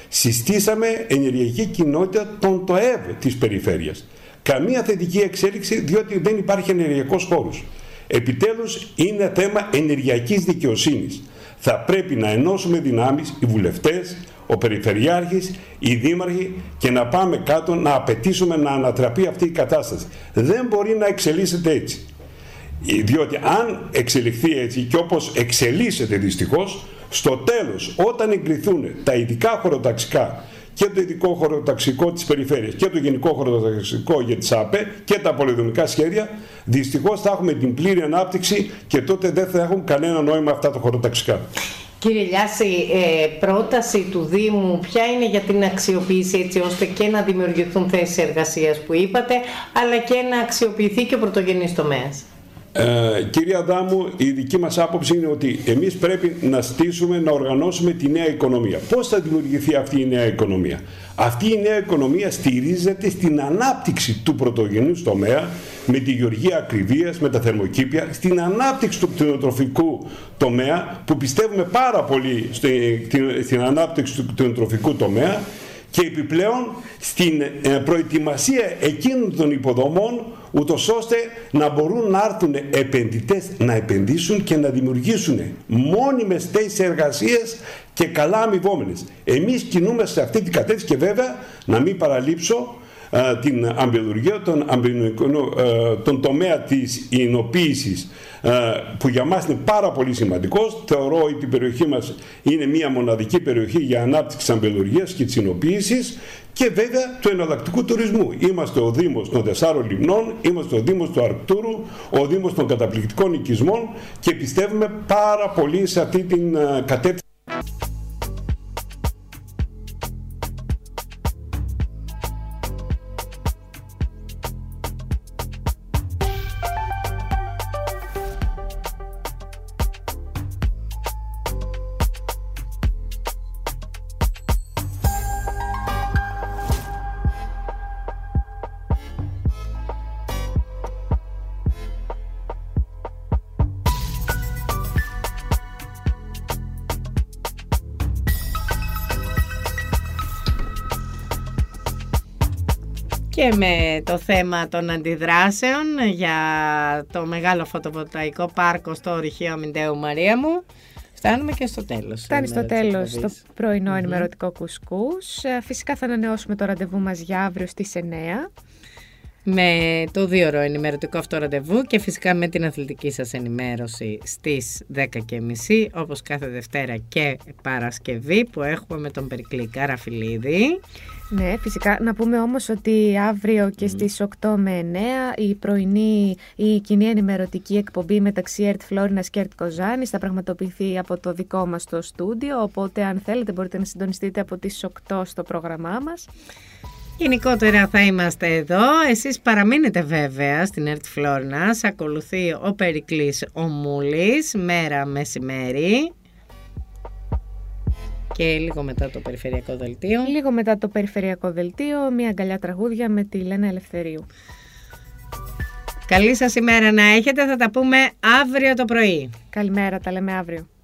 Συστήσαμε ενεργειακή κοινότητα των ΤΟΕΒ της περιφέρειας. Καμία θετική εξέλιξη, διότι δεν υπάρχει ενεργειακός χώρος. Επιτέλους, είναι θέμα ενεργειακής δικαιοσύνης. Θα πρέπει να ενώσουμε δυνάμεις οι βουλευτές, ο Περιφερειάρχης, οι δήμαρχοι και να πάμε κάτω να απαιτήσουμε να ανατραπεί αυτή η κατάσταση. Δεν μπορεί να εξελίσσεται έτσι. Διότι αν εξελιχθεί έτσι και όπως εξελίσσεται δυστυχώς, στο τέλος όταν εγκριθούν τα ειδικά χωροταξικά και το ειδικό χωροταξικό της περιφέρειας και το γενικό χωροταξικό για τις ΑΠΕ και τα πολυδομικά σχέδια, δυστυχώς θα έχουμε την πλήρη ανάπτυξη και τότε δεν θα έχουν κανένα νόημα αυτά τα χωροταξικά. Κύριε Λιάση, ε, πρόταση του Δήμου ποια είναι για την αξιοποίηση, έτσι ώστε και να δημιουργηθούν θέσεις εργασίας που είπατε, αλλά και να αξιοποιηθεί και ο πρωτογενής τομέας? Ε, κυρία Αδάμου, η δική μας άποψη είναι ότι εμείς πρέπει να στήσουμε, να οργανώσουμε τη νέα οικονομία. Πώς θα δημιουργηθεί αυτή η νέα οικονομία? Αυτή η νέα οικονομία στηρίζεται στην ανάπτυξη του πρωτογενούς τομέα, με τη γεωργία ακριβίας, με τα θερμοκήπια, στην ανάπτυξη του κτηνοτροφικού τομέα, που πιστεύουμε πάρα πολύ στην, στην ανάπτυξη του κτηνοτροφικού τομέα, και επιπλέον στην προετοιμασία εκείνων των υποδομών, ούτως ώστε να μπορούν να έρθουν επενδυτές να επενδύσουν και να δημιουργήσουν μόνιμες θέσεις εργασίας και καλά αμοιβόμενες. Εμείς κινούμε σε αυτή την κατεύθυνση και βέβαια να μην παραλείψω α, την αμπελουργία, τον, τον τομέα της εινοποίησης, που για μας είναι πάρα πολύ σημαντικός. Θεωρώ ότι η περιοχή μας είναι μια μοναδική περιοχή για ανάπτυξη της αμπελουργίας και της εινοποίησης και βέβαια του εναλλακτικού τουρισμού. Είμαστε ο Δήμος των Τεσσάρων Λιμνών, είμαστε ο Δήμος του Αρκτούρου, ο Δήμος των καταπληκτικών οικισμών και πιστεύουμε πάρα πολύ σε αυτή την κατεύθυνση. Και με το θέμα των αντιδράσεων για το μεγάλο φωτοβολταϊκό πάρκο στο ορυχείο Αμυντέου Μαρία μου, φτάνουμε και στο τέλος. Φτάνει στο τέλος το πρωινό mm-hmm. ενημερωτικό κουσκούς. Φυσικά θα ανανεώσουμε το ραντεβού μας για αύριο στις εννιά. Με το δύο ώρο ενημερωτικό αυτό ραντεβού και φυσικά με την αθλητική σας ενημέρωση στις δέκα και μισή, όπως κάθε Δευτέρα και Παρασκευή, που έχουμε με τον Περικλή Καραφιλίδη. Ναι, φυσικά. Να πούμε όμως ότι αύριο και στις οκτώ με εννιά η πρωινή, η κοινή ενημερωτική εκπομπή μεταξύ ΕΡΤ Φλόρινας και ΕΡΤ Κοζάνης θα πραγματοποιηθεί από το δικό μας το στούντιο, οπότε αν θέλετε μπορείτε να συντονιστείτε από τις οκτώ στο πρόγραμμά μας. Γενικότερα θα είμαστε εδώ. Εσείς παραμείνετε βέβαια στην ΕΡΤ Φλόρινας. Ακολουθεί ο Περικλής ο Μούλης, μέρα μεσημέρι. Και λίγο μετά το Περιφερειακό Δελτίο. Λίγο μετά το Περιφερειακό Δελτίο, μια αγκαλιά τραγούδια με τη Λένα Ελευθερίου. Καλή σας ημέρα να έχετε, θα τα πούμε αύριο το πρωί. Καλημέρα, τα λέμε αύριο.